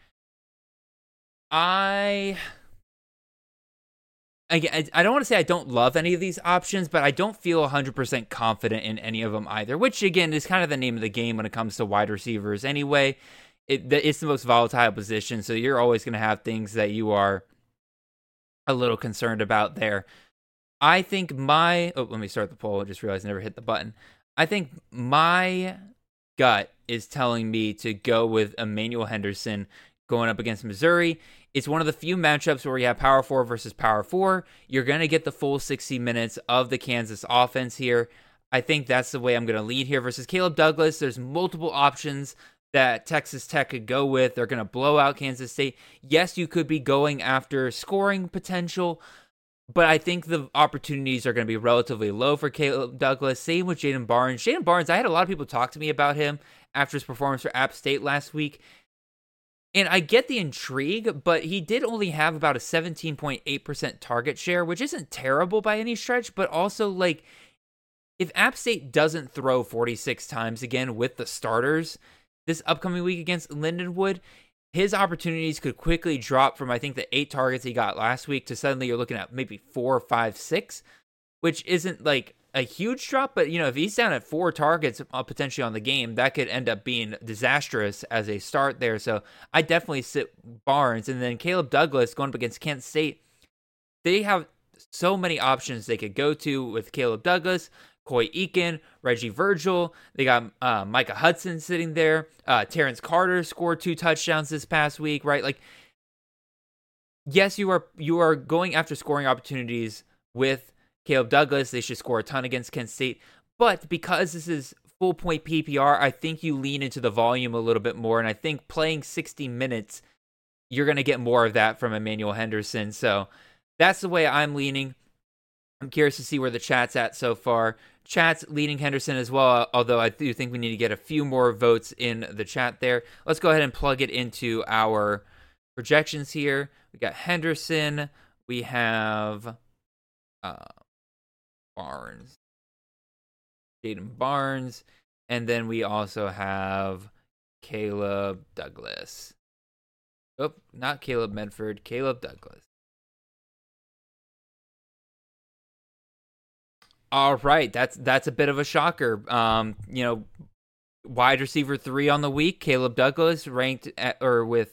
I don't want to say I don't love any of these options, but I don't feel 100% confident in any of them either, which, again, is kind of the name of the game when it comes to wide receivers anyway. It's the most volatile position, so you're always going to have things that you are a little concerned about there. I think let me start the poll. I just realized I never hit the button. I think my gut is telling me to go with Emmanuel Henderson going up against Missouri. It's one of the few matchups where you have Power 4 versus Power 4. You're going to get the full 60 minutes of the Kansas offense here. I think that's the way I'm going to lead here versus Caleb Douglas. There's multiple options that Texas Tech could go with. They're going to blow out Kansas State. Yes, you could be going after scoring potential, but I think the opportunities are going to be relatively low for Caleb Douglas. Same with Jayden Barnes. Jayden Barnes, I had a lot of people talk to me about him after his performance for App State last week. And I get the intrigue, but he did only have about a 17.8% target share, which isn't terrible by any stretch, but also, like, if App State doesn't throw 46 times again with the starters this upcoming week against Lindenwood, his opportunities could quickly drop from, I think, the 8 targets he got last week to suddenly you're looking at maybe 4, 5, 6, which isn't, like, a huge drop, but, if he's down at 4 targets potentially on the game, that could end up being disastrous as a start there. So I definitely sit Barnes. And then Caleb Douglas going up against Kent State, they have so many options they could go to with Caleb Douglas, Coy Eakin, Reggie Virgil. They got Micah Hudson sitting there. Terrence Carter scored 2 touchdowns this past week, right? Like, yes, you are going after scoring opportunities with Caleb Douglas. They should score a ton against Kent State. But because this is full point PPR, I think you lean into the volume a little bit more. And I think playing 60 minutes, you're going to get more of that from Emmanuel Henderson. So that's the way I'm leaning. I'm curious to see where the chat's at so far. Chat's leading Henderson as well, although I do think we need to get a few more votes in the chat there. Let's go ahead and plug it into our projections here. We got Henderson. We have Barnes, Jayden Barnes, and then we also have Caleb Douglas. Oh, not Caleb Medford, Caleb Douglas. All right, that's a bit of a shocker. Wide receiver 3 on the week, Caleb Douglas ranked with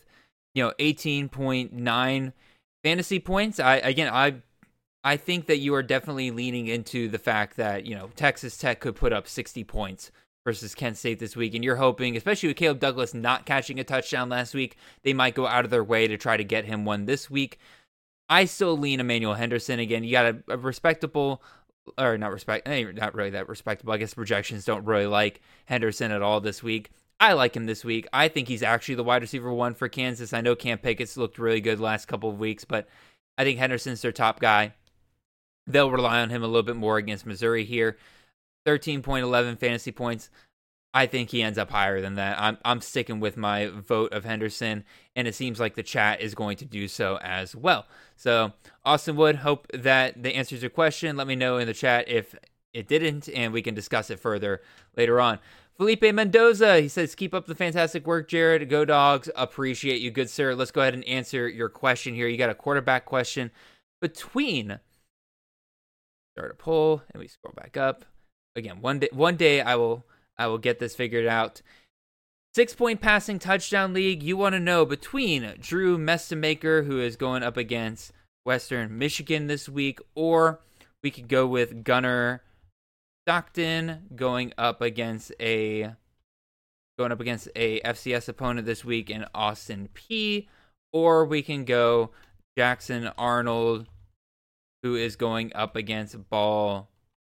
18.9 fantasy points. I think that you are definitely leaning into the fact that, Texas Tech could put up 60 points versus Kent State this week. And you're hoping, especially with Caleb Douglas not catching a touchdown last week, they might go out of their way to try to get him one this week. I still lean Emmanuel Henderson. Again, you got a respectable, or not really that respectable. I guess projections don't really like Henderson at all this week. I like him this week. I think he's actually the wide receiver 1 for Kansas. I know Cam Pickett's looked really good the last couple of weeks, but I think Henderson's their top guy. They'll rely on him a little bit more against Missouri here. 13.11 fantasy points. I think he ends up higher than that. I'm sticking with my vote of Henderson, and it seems like the chat is going to do so as well. So, Austin Wood, hope that that answers your question. Let me know in the chat if it didn't, and we can discuss it further later on. Felipe Mendoza, he says, keep up the fantastic work, Jared. Go Dogs. Appreciate you, good sir. Let's go ahead and answer your question here. You got a quarterback question between, start a poll, and we scroll back up. Again, one day I will get this figured out. 6-point passing touchdown league. You want to know between Drew Mestemaker, who is going up against Western Michigan this week, or we could go with Gunnar Stockton going up against a FCS opponent this week in Austin Peay, or we can go Jackson Arnold, who is going up against Ball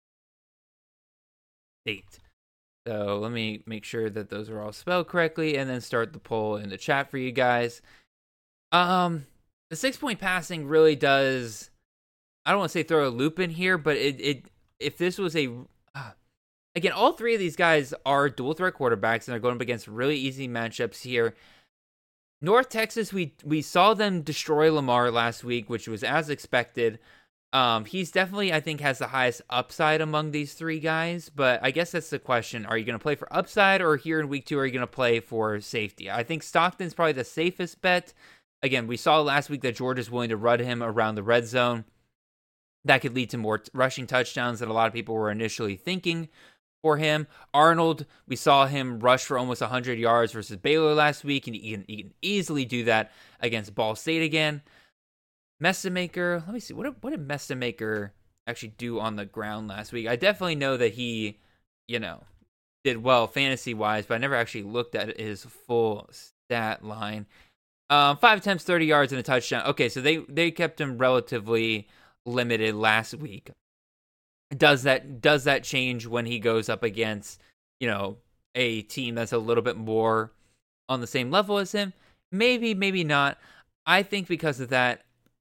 State. So let me make sure that those are all spelled correctly, and then start the poll in the chat for you guys. The 6-point passing really does, I don't want to say throw a loop in here, but if this was again, all three of these guys are dual threat quarterbacks and are going up against really easy matchups here. North Texas, we saw them destroy Lamar last week, which was as expected. He's definitely, I think, has the highest upside among these three guys, but I guess that's the question. Are you going to play for upside, or here in week 2, are you going to play for safety? I think Stockton's probably the safest bet. Again, we saw last week that Georgia's willing to run him around the red zone. That could lead to more rushing touchdowns than a lot of people were initially thinking for him. Arnold, we saw him rush for almost 100 yards versus Baylor last week, and he can easily do that against Ball State again. Mestemaker, let me see, what did Mestemaker actually do on the ground last week? I definitely know that he, did well fantasy-wise, but I never actually looked at his full stat line. 5 attempts, 30 yards, and a touchdown. Okay, so they kept him relatively limited last week. Does that change when he goes up against, a team that's a little bit more on the same level as him? Maybe, maybe not. I think because of that,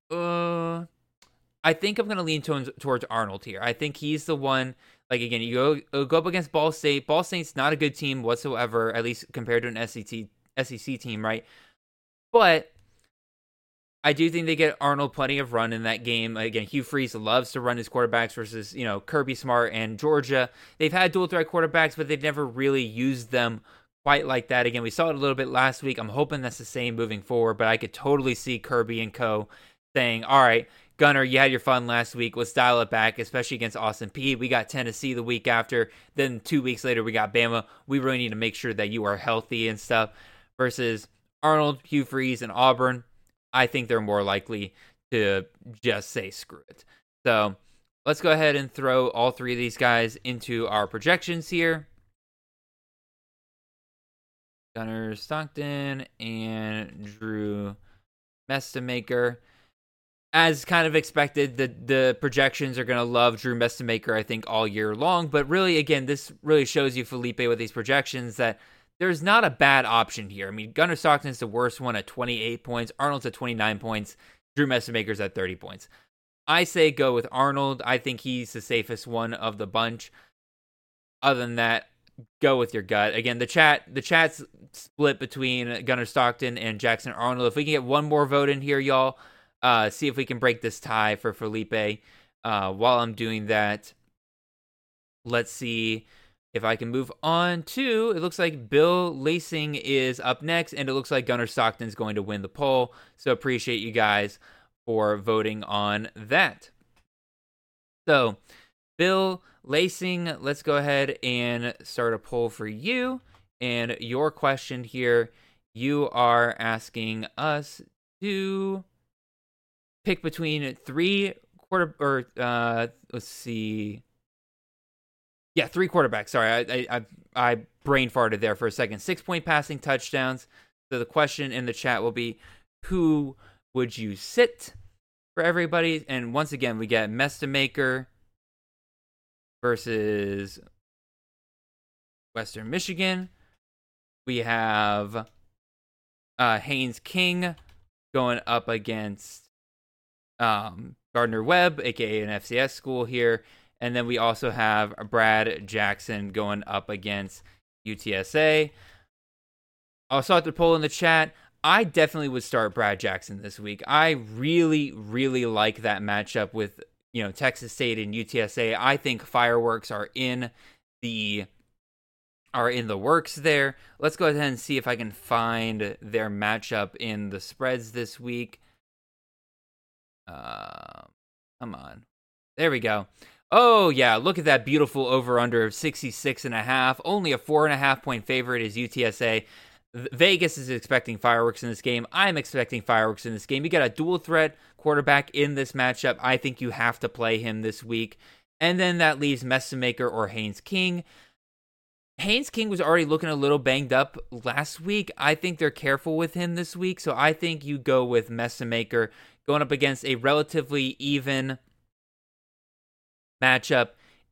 I think I'm going to lean towards Arnold here. I think he's the one, like, again, you go up against Ball State. Ball State's not a good team whatsoever, at least compared to an SEC team, right? But I do think they get Arnold plenty of run in that game. Again, Hugh Freeze loves to run his quarterbacks versus, Kirby Smart and Georgia. They've had dual threat quarterbacks, but they've never really used them quite like that. Again, we saw it a little bit last week. I'm hoping that's the same moving forward, but I could totally see Kirby and co saying, all right, Gunnar, you had your fun last week. Let's dial it back, especially against Austin Peay. We got Tennessee the week after. Then 2 weeks later, we got Bama. We really need to make sure that you are healthy and stuff. Versus Arnold, Hugh Freeze, and Auburn, I think they're more likely to just say screw it. So let's go ahead and throw all three of these guys into our projections here. Gunnar Stockton and Drew Mestemaker. As kind of expected, the projections are going to love Drew Mestemaker, I think, all year long. But really, again, this really shows you, Felipe, with these projections that there's not a bad option here. I mean, Gunnar Stockton's the worst one at 28 points. Arnold's at 29 points. Drew Mestemaker's at 30 points. I say go with Arnold. I think he's the safest one of the bunch. Other than that, go with your gut. Again, the chat's split between Gunnar Stockton and Jackson Arnold. If we can get one more vote in here, y'all, see if we can break this tie for Felipe. While I'm doing that, let's see if I can move on to, it looks like Bill Lacing is up next, and it looks like Gunnar Stockton's going to win the poll. So appreciate you guys for voting on that. So, Bill Lacing, let's go ahead and start a poll for you. And your question here, you are asking us to pick between three quarterbacks. Sorry, I brain farted there for a second. 6-point passing touchdowns. So the question in the chat will be, who would you sit for everybody? And once again, we get Mestemaker versus Western Michigan. We have Haynes King going up against Gardner Webb, aka an FCS school here. And then we also have Brad Jackson going up against UTSA. Also at the poll in the chat, I definitely would start Brad Jackson this week. I really, really like that matchup with, Texas State and UTSA. I think fireworks are in the are in the works there. Let's go ahead and see if I can find their matchup in the spreads this week. Come on. There we go. Oh, yeah, look at that beautiful over-under of 66.5. Only a 4.5 point favorite is UTSA. Vegas is expecting fireworks in this game. I'm expecting fireworks in this game. You got a dual threat quarterback in this matchup. I think you have to play him this week. And then that leaves Messamaker or Haynes King. Haynes King was already looking a little banged up last week. I think they're careful with him this week. So I think you go with Messamaker going up against a relatively even matchup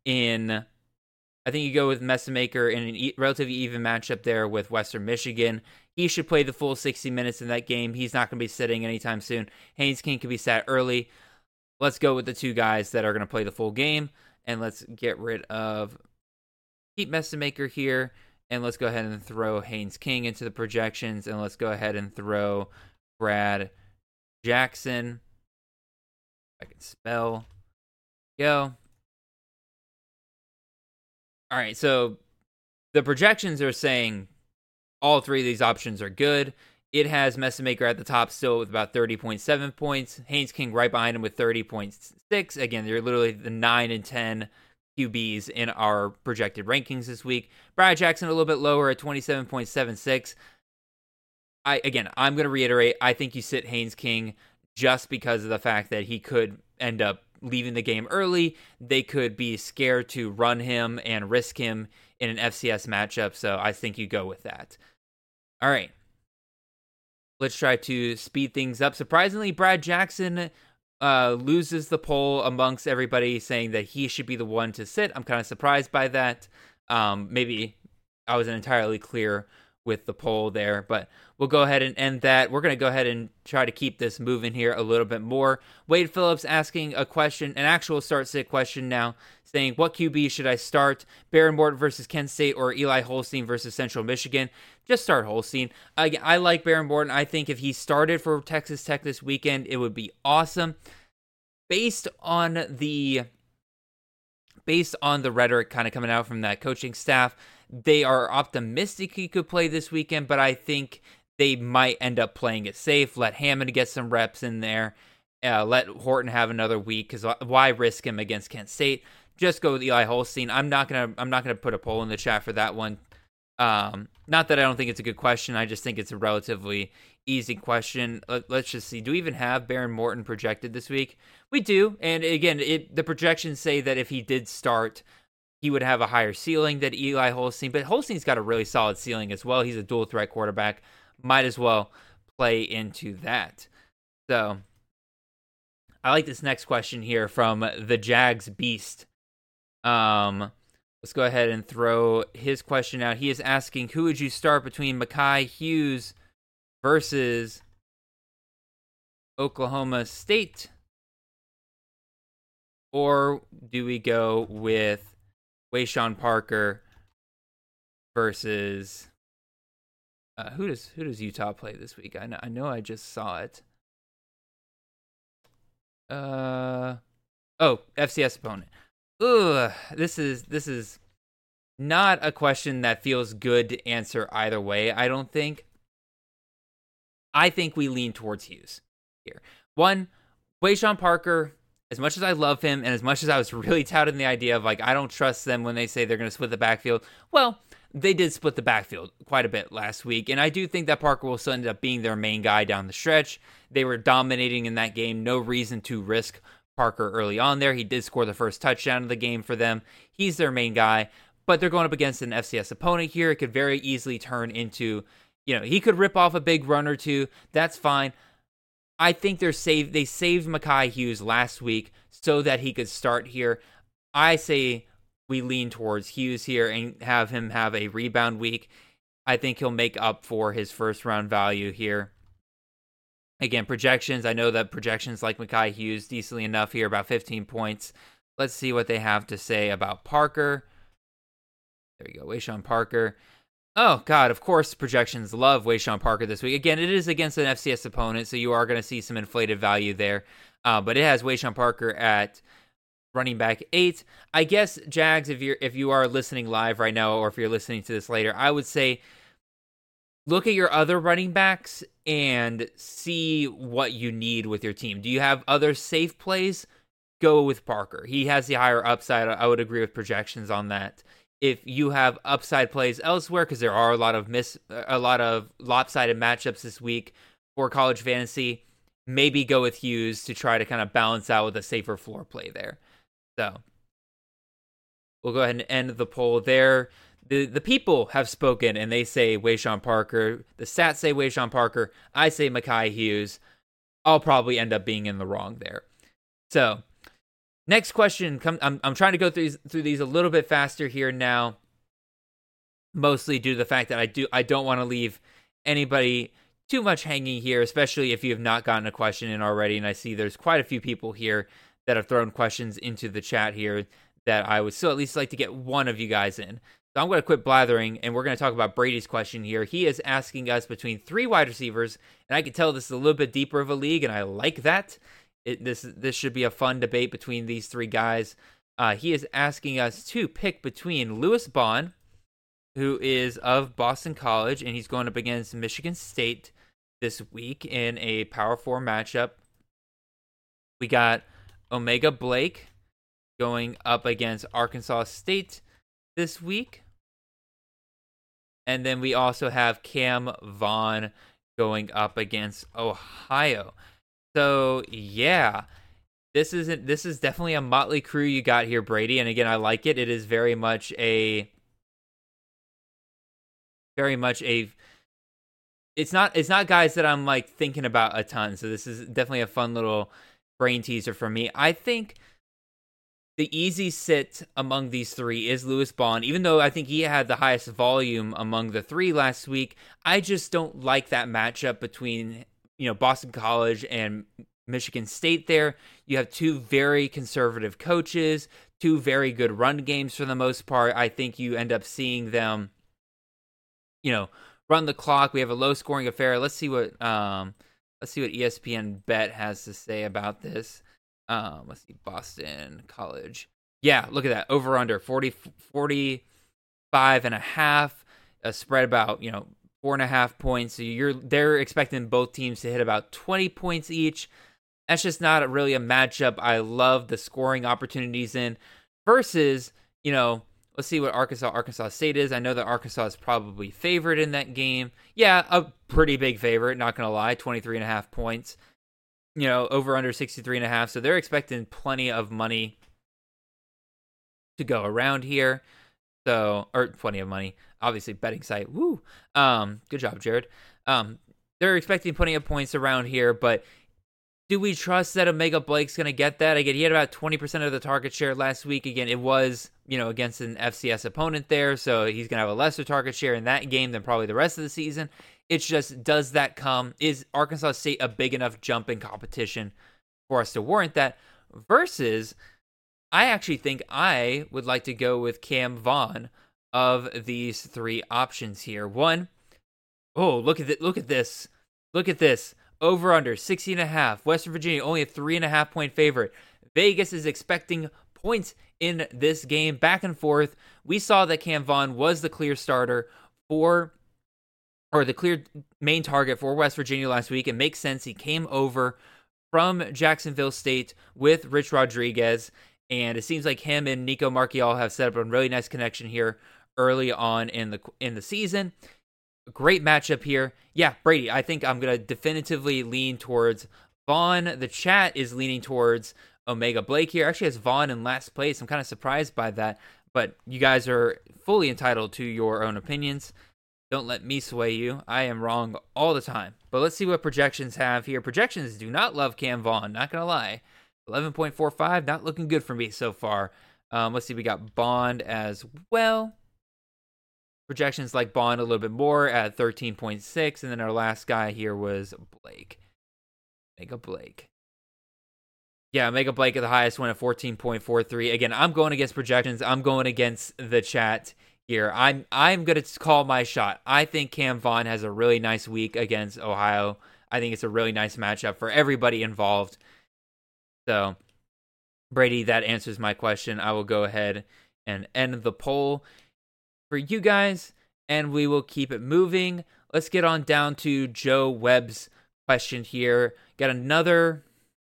I think you go with Messamaker in a relatively even matchup there with Western Michigan. He should play the full 60 minutes in that game. He's not going to be sitting anytime soon. Haynes King can be sat early. Let's go with the two guys that are going to play the full game, and let's get rid of keep Messamaker here, and let's go ahead and throw Haynes King into the projections, and let's go ahead and throw Brad Jackson. If I can spell. Go. All right, so the projections are saying all three of these options are good. It has Messamaker at the top still with about 30.7 points. Haynes King right behind him with 30.6. Again, they're literally the 9 and 10 QBs in our projected rankings this week. Brad Jackson a little bit lower at 27.76. I'm going to reiterate, I think you sit Haynes King just because of the fact that he could end up leaving the game early. They could be scared to run him and risk him in an FCS matchup, so I think you go with that. All right. Let's try to speed things up. Surprisingly, Brad Jackson loses the poll amongst everybody saying that he should be the one to sit. I'm kind of surprised by that. Maybe I wasn't entirely clear with the poll there, but we'll go ahead and end that. We're going to go ahead and try to keep this moving here a little bit more. Wade Phillips asking a question, an actual start-sit question now, saying, what QB should I start? Behren Morton versus Kent State or Eli Holstein versus Central Michigan? Just start Holstein. I like Behren Morton. I think if he started for Texas Tech this weekend, it would be awesome. Based on the rhetoric kind of coming out from that coaching staff, they are optimistic he could play this weekend, but I think they might end up playing it safe. Let Hammond get some reps in there. Let Horton have another week, because why risk him against Kent State? Just go with Eli Holstein. I'm not gonna put a poll in the chat for that one. Not that I don't think it's a good question. I just think it's a relatively easy question. Let's just see. Do we even have Behren Morton projected this week? We do. And again, the projections say that if he did start, he would have a higher ceiling than Eli Holstein. But Holstein's got a really solid ceiling as well. He's a dual threat quarterback. Might as well play into that. So I like this next question here from the Jags Beast. Let's go ahead and throw his question out. He is asking, who would you start between Mekhi Hughes versus Oklahoma State? Or do we go with Wayshawn Parker versus who does Utah play this week? I know I just saw it. FCS opponent. Ugh, this is not a question that feels good to answer either way, I don't think. I think we lean towards Hughes here. One, Wayshawn Parker, as much as I love him and as much as I was really touting the idea of, like, I don't trust them when they say they're going to split the backfield, well, they did split the backfield quite a bit last week, and I do think that Parker will still end up being their main guy down the stretch. They were dominating in that game. No reason to risk Parker early on there. He did score the first touchdown of the game for them. He's their main guy, but they're going up against an FCS opponent here. It could very easily turn into, he could rip off a big run or two. That's fine. I think they saved Mekhi Hughes last week so that he could start here. I say we lean towards Hughes here and have him have a rebound week. I think he'll make up for his first round value here. Again, projections. I know that projections like Mekhi Hughes decently enough here, about 15 points. Let's see what they have to say about Parker. There we go, Wayshawn Parker. Oh, God, of course projections love Wayshawn Parker this week. Again, it is against an FCS opponent, so you are going to see some inflated value there. But it has Wayshawn Parker at running back 8. I guess, Jags, if you are listening live right now, or if you're listening to this later, I would say look at your other running backs and see what you need with your team. Do you have other safe plays? Go with Parker. He has the higher upside. I would agree with projections on that. If you have upside plays elsewhere, because there are a lot of lopsided matchups this week for college fantasy, maybe go with Hughes to try to kind of balance out with a safer floor play there. So we'll go ahead and end the poll there. The people have spoken, and they say Wayshawn Parker. The stats say Wayshawn Parker. I say Mekhi Hughes. I'll probably end up being in the wrong there. So next question. I'm trying to go through these a little bit faster here now, mostly due to the fact that I don't want to leave anybody too much hanging here, especially if you have not gotten a question in already. And I see there's quite a few people here that have thrown questions into the chat here that I would still at least like to get one of you guys in. So I'm going to quit blathering, and we're going to talk about Brady's question here. He is asking us between 3 wide receivers, and I can tell this is a little bit deeper of a league, and I like that. This should be a fun debate between these 3 guys. He is asking us to pick between Lewis Bond, who is of Boston College, and he's going up against Michigan State this week in a Power 4 matchup. We got Omega Blake going up against Arkansas State this week. And then we also have Cam Vaughn going up against Ohio. So yeah, this is definitely a motley crew you got here, Brady. And again, I like it. It is very much a it's not guys that I'm like thinking about a ton. So this is definitely a fun little brain teaser for me. I think the easy sit among these 3 is Lewis Bond, even though I think he had the highest volume among the 3 last week. I just don't like that matchup between, Boston College and Michigan State there. You have 2 very conservative coaches, 2 very good run games for the most part. I think you end up seeing them, run the clock. We have a low scoring affair. Let's see what ESPN Bet has to say about this. Let's see, Boston College. Yeah, look at that. Over under 45 and a half, a spread about, 4.5 points. So they're expecting both teams to hit about 20 points each. That's just not really a matchup I love the scoring opportunities in versus, let's see what Arkansas State is. I know that Arkansas is probably favored in that game. Yeah, a pretty big favorite, not going to lie, 23.5 points. Over under 63.5. So they're expecting plenty of money to go around here. So, or plenty of money, obviously betting site. Woo. Good job, Jared. They're expecting plenty of points around here, but do we trust that Omega Blake's going to get that? Again, he had about 20% of the target share last week. Again, it was, against an FCS opponent there. So he's going to have a lesser target share in that game than probably the rest of the season. It's just, does that come? Is Arkansas State a big enough jump in competition for us to warrant that? Versus, I actually think I would like to go with Cam Vaughn of these 3 options here. One, look at this. Look at this. Over under 60.5. Western Virginia only a 3.5 point favorite. Vegas is expecting points in this game, back and forth. We saw that Cam Vaughn was the clear starter the clear main target for West Virginia last week. It makes sense. He came over from Jacksonville State with Rich Rodriguez, and it seems like him and Nico Marchiol have set up a really nice connection here early on in the season. Great matchup here. Yeah, Brady, I think I'm going to definitively lean towards Vaughn. The chat is leaning towards Omega Blake here. Actually has Vaughn in last place. I'm kind of surprised by that, but you guys are fully entitled to your own opinions. Don't let me sway you. I am wrong all the time. But let's see what projections have here. Projections do not love Cam Vaughn, not going to lie. 11.45, not looking good for me so far. Let's see, we got Bond as well. Projections like Bond a little bit more at 13.6. And then our last guy here was Blake. Omega Blake. Yeah, Omega Blake at the highest one at 14.43. Again, I'm going against projections. I'm going against the chat here. I'm going to call my shot. I think Cam Vaughn has a really nice week against Ohio. I think it's a really nice matchup for everybody involved. So Brady, that answers my question. I will go ahead and end the poll for you guys, and we will keep it moving. Let's get on down to Joe Webb's question here. Got another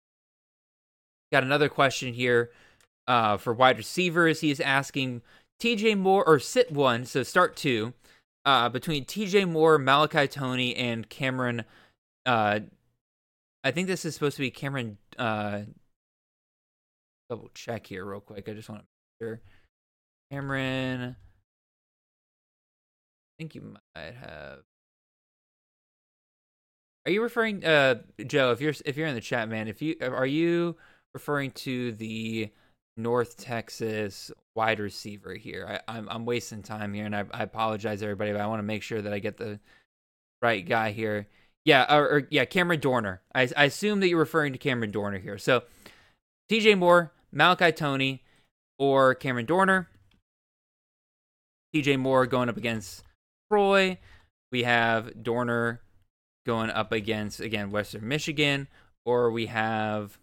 question here for wide receivers. He is asking TJ Moore, or sit one, so start two, between TJ Moore, Malachi Toney, and Cameron. I think this is supposed to be Cameron. Double check here real quick. I just want to make sure. Cameron, I think you might have. Are you referring, Joe? If you're in the chat, man, are you referring to the North Texas wide receiver here? I'm wasting time here, and I apologize, everybody, but I want to make sure that I get the right guy here. Yeah, Cameron Dorner. I assume that you're referring to Cameron Dorner here. So, TJ Moore, Malachi Toney, or Cameron Dorner. TJ Moore going up against Troy. We have Dorner going up against, again, Western Michigan. Or we have...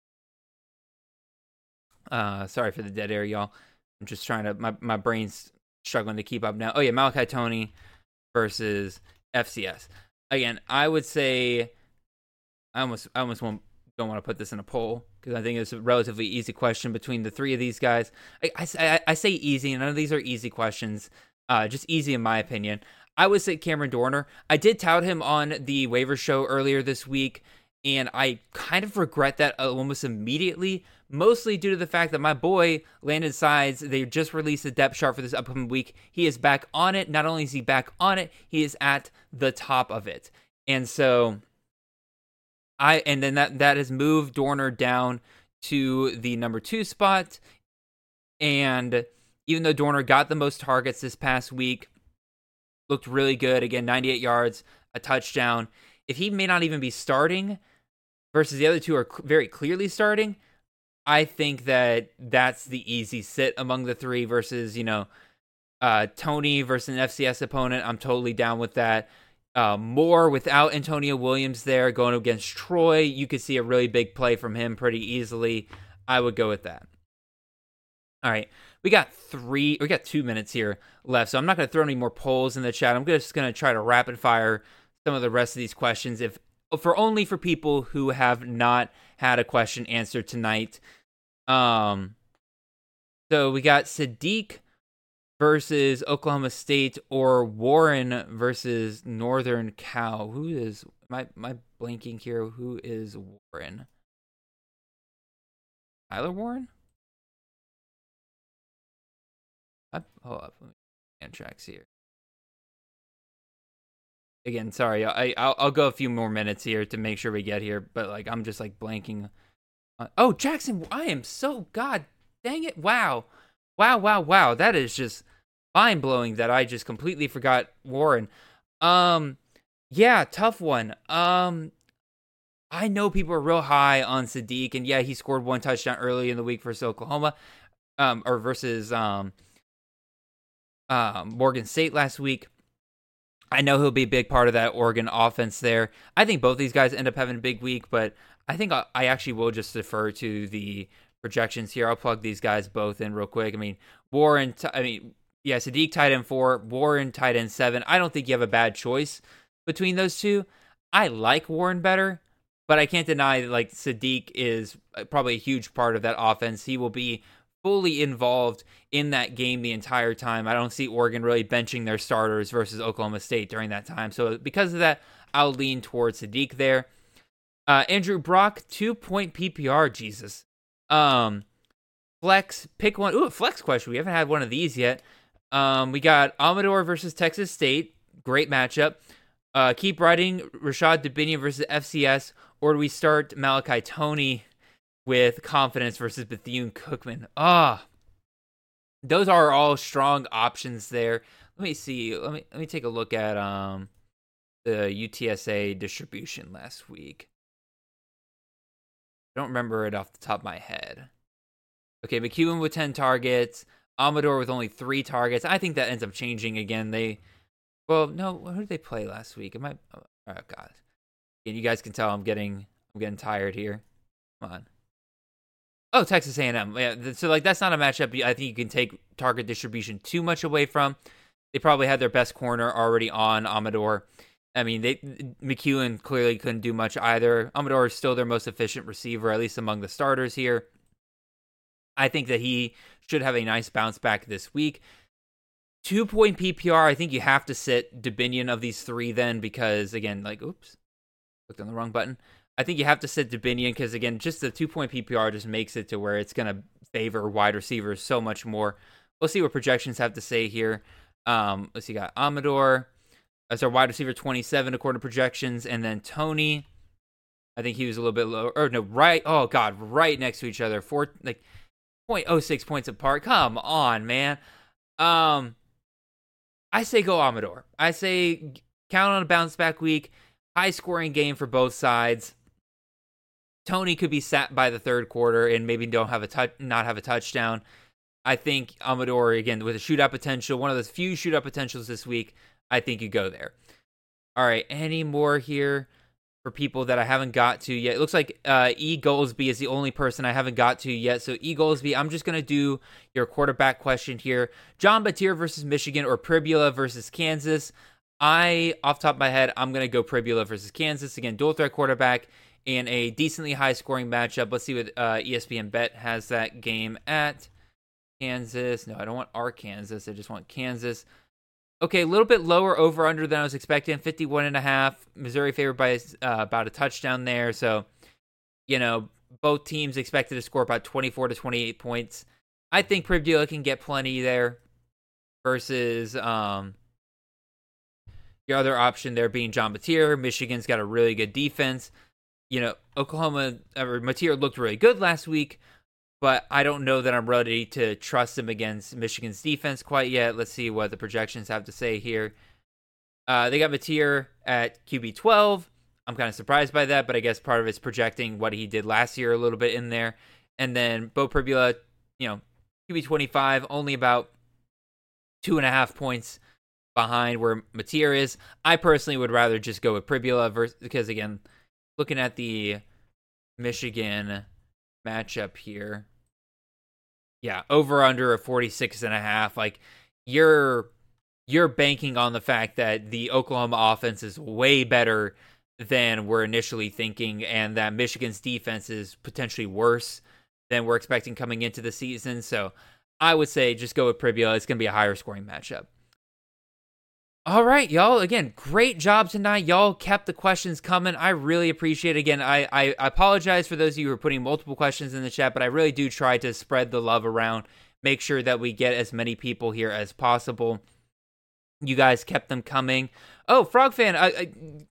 sorry for the dead air, y'all. I'm just trying to... My brain's struggling to keep up now. Oh, yeah, Malachi Toney versus FCS. Again, I would say... I almost don't want to put this in a poll, because I think it's a relatively easy question between the three of these guys. I say easy, and none of these are easy questions. Just easy in my opinion. I would say Cameron Dorner. I did tout him on the waiver show earlier this week, and I kind of regret that almost immediately, mostly due to the fact that my boy, Landon Sides, they just released a depth chart for this upcoming week. He is back on it. Not only is he back on it, he is at the top of it. And so... and then that has moved Dorner down to the number 2 spot. And even though Dorner got the most targets this past week, looked really good. Again, 98 yards, a touchdown. If he may not even be starting versus the other two are very clearly starting, I think that that's the easy sit among the three versus, Toney versus an FCS opponent. I'm totally down with that. Moore without Antonio Williams there going against Troy, you could see a really big play from him pretty easily. I would go with that. All right, we got 2 minutes here left, so I'm not going to throw any more polls in the chat. I'm just going to try to rapid fire some of the rest of these questions, only for people who have not had a question answered tonight. So we got Sadiq versus Oklahoma State, or Warren versus Northern Cal. Who is my blanking here? Who is Warren? Tyler Warren? Hold up, let me get tracks here. Again, sorry, I'll go a few more minutes here to make sure we get here, but I'm just blanking. Oh, Jackson! I am so god dang it! Wow. That is just mind blowing that I just completely forgot Warren. Yeah, tough one. I know people are real high on Sadiq, and yeah, he scored one touchdown early in the week versus Oklahoma, or versus Morgan State last week. I know he'll be a big part of that Oregon offense there. I think both these guys end up having a big week, but I think I actually will just defer to the projections here. I'll plug these guys both in real quick. Warren, Sadiq tight end 4, Warren tight end 7. I don't think you have a bad choice between those two. I like Warren better, but I can't deny that Sadiq is probably a huge part of that offense. He will be fully involved in that game the entire time. I don't see Oregon really benching their starters versus Oklahoma State during that time. So because of that, I'll lean towards Sadiq there. Andrew Brock, 2-point PPR, Jesus. Flex, pick one. Ooh, a flex question. We haven't had one of these yet. We got Amador versus Texas State. Great matchup. Keep riding Rashad Dubinion versus FCS, or do we start Malachi Toney with confidence versus Bethune-Cookman? Those are all strong options there. Let me see. Let me take a look at the UTSA distribution last week. I don't remember it off the top of my head. Okay, McEwen with 10 targets, Amador with only 3 targets. I think that ends up changing again. Who did they play last week? Oh god. And you guys can tell I'm getting tired here. Come on. Oh, Texas A&M. Yeah, so like that's not a matchup I think you can take target distribution too much away from. They probably had their best corner already on Amador. I mean, McEwen clearly couldn't do much either. Amador is still their most efficient receiver, at least among the starters here. I think that he should have a nice bounce back this week. 2-point PPR, I think you have to sit Dubinion of these three then because, again, oops, clicked on the wrong button. I think you have to sit Dubinion because, again, just the 2-point PPR just makes it to where it's going to favor wide receivers so much more. We'll see what projections have to say here. Let's see, got Amador as our wide receiver 27 according to projections, and then Tony, I think he was a little bit lower, right next to each other, 0.06 points apart. Come on, man. I say go Amador. I say count on a bounce back week, high scoring game for both sides. Tony could be sat by the third quarter and maybe not have a touchdown. I think Amador, again, with a shootout potential, one of those few shootout potentials this week, I think you go there. All right, any more here for people that I haven't got to yet? It looks like E. Goldsby is the only person I haven't got to yet. So E. Goldsby, I'm just going to do your quarterback question here. John Batier versus Michigan or Pribula versus Kansas. Off the top of my head, I'm going to go Pribula versus Kansas. Again, dual threat quarterback and a decently high scoring matchup. Let's see what ESPN Bet has that game at. Kansas. No, I don't want Arkansas. I just want Kansas. Okay, a little bit lower over-under than I was expecting, 51.5. Missouri favored by about a touchdown there. So, both teams expected to score about 24 to 28 points. I think Pribula can get plenty there versus your other option there being John Batier. Michigan's got a really good defense. Batier looked really good last week, but I don't know that I'm ready to trust him against Michigan's defense quite yet. Let's see what the projections have to say here. They got Batier at QB 12. I'm kind of surprised by that, but I guess part of it's projecting what he did last year a little bit in there. And then Bo Pribula, QB 25, only about 2.5 points behind where Batier is. I personally would rather just go with Pribula because, again, looking at the Michigan matchup here, over under a 46.5. You're banking on the fact that the Oklahoma offense is way better than we're initially thinking, and that Michigan's defense is potentially worse than we're expecting coming into the season. So I would say just go with Pribula. It's going to be a higher scoring matchup. All right, y'all. Again, great job tonight. Y'all kept the questions coming. I really appreciate it. Again, I apologize for those of you who are putting multiple questions in the chat, but I really do try to spread the love around, make sure that we get as many people here as possible. You guys kept them coming. Oh, Frog Fan,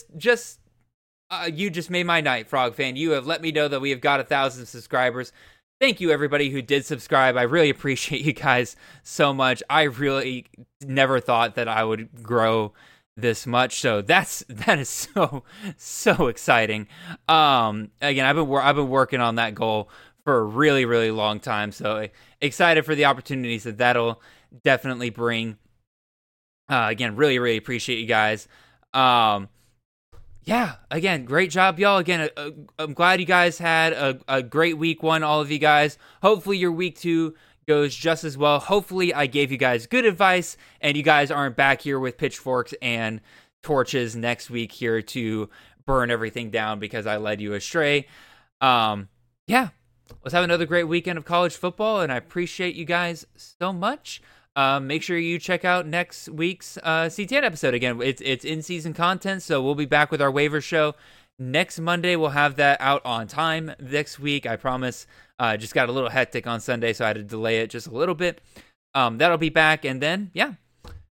you just made my night, Frog Fan. You have let me know that we have got 1,000 subscribers. Thank you, everybody who did subscribe. I really appreciate you guys so much. I really never thought that I would grow this much, so that is so exciting. Again, I've been working on that goal for a really, really long time, so excited for the opportunities that'll definitely bring. Again, really, really appreciate you guys. Again, great job, y'all. Again, I'm glad you guys had a great week one, all of you guys. Hopefully your week 2 goes just as well. Hopefully I gave you guys good advice and you guys aren't back here with pitchforks and torches next week here to burn everything down because I led you astray. Let's have another great weekend of college football, and I appreciate you guys so much. Make sure you check out next week's CTN episode. Again, it's in-season content, so we'll be back with our waiver show. Next Monday, we'll have that out on time next week, I promise. Just got a little hectic on Sunday, so I had to delay it just a little bit. That'll be back, and then,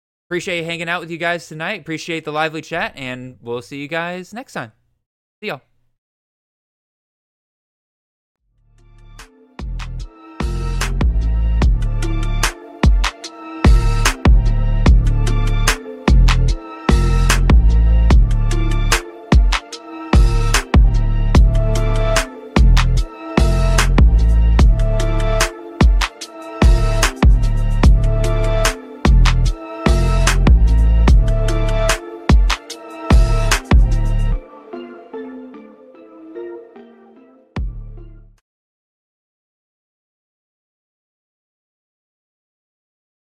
appreciate hanging out with you guys tonight. Appreciate the lively chat, and we'll see you guys next time. See y'all.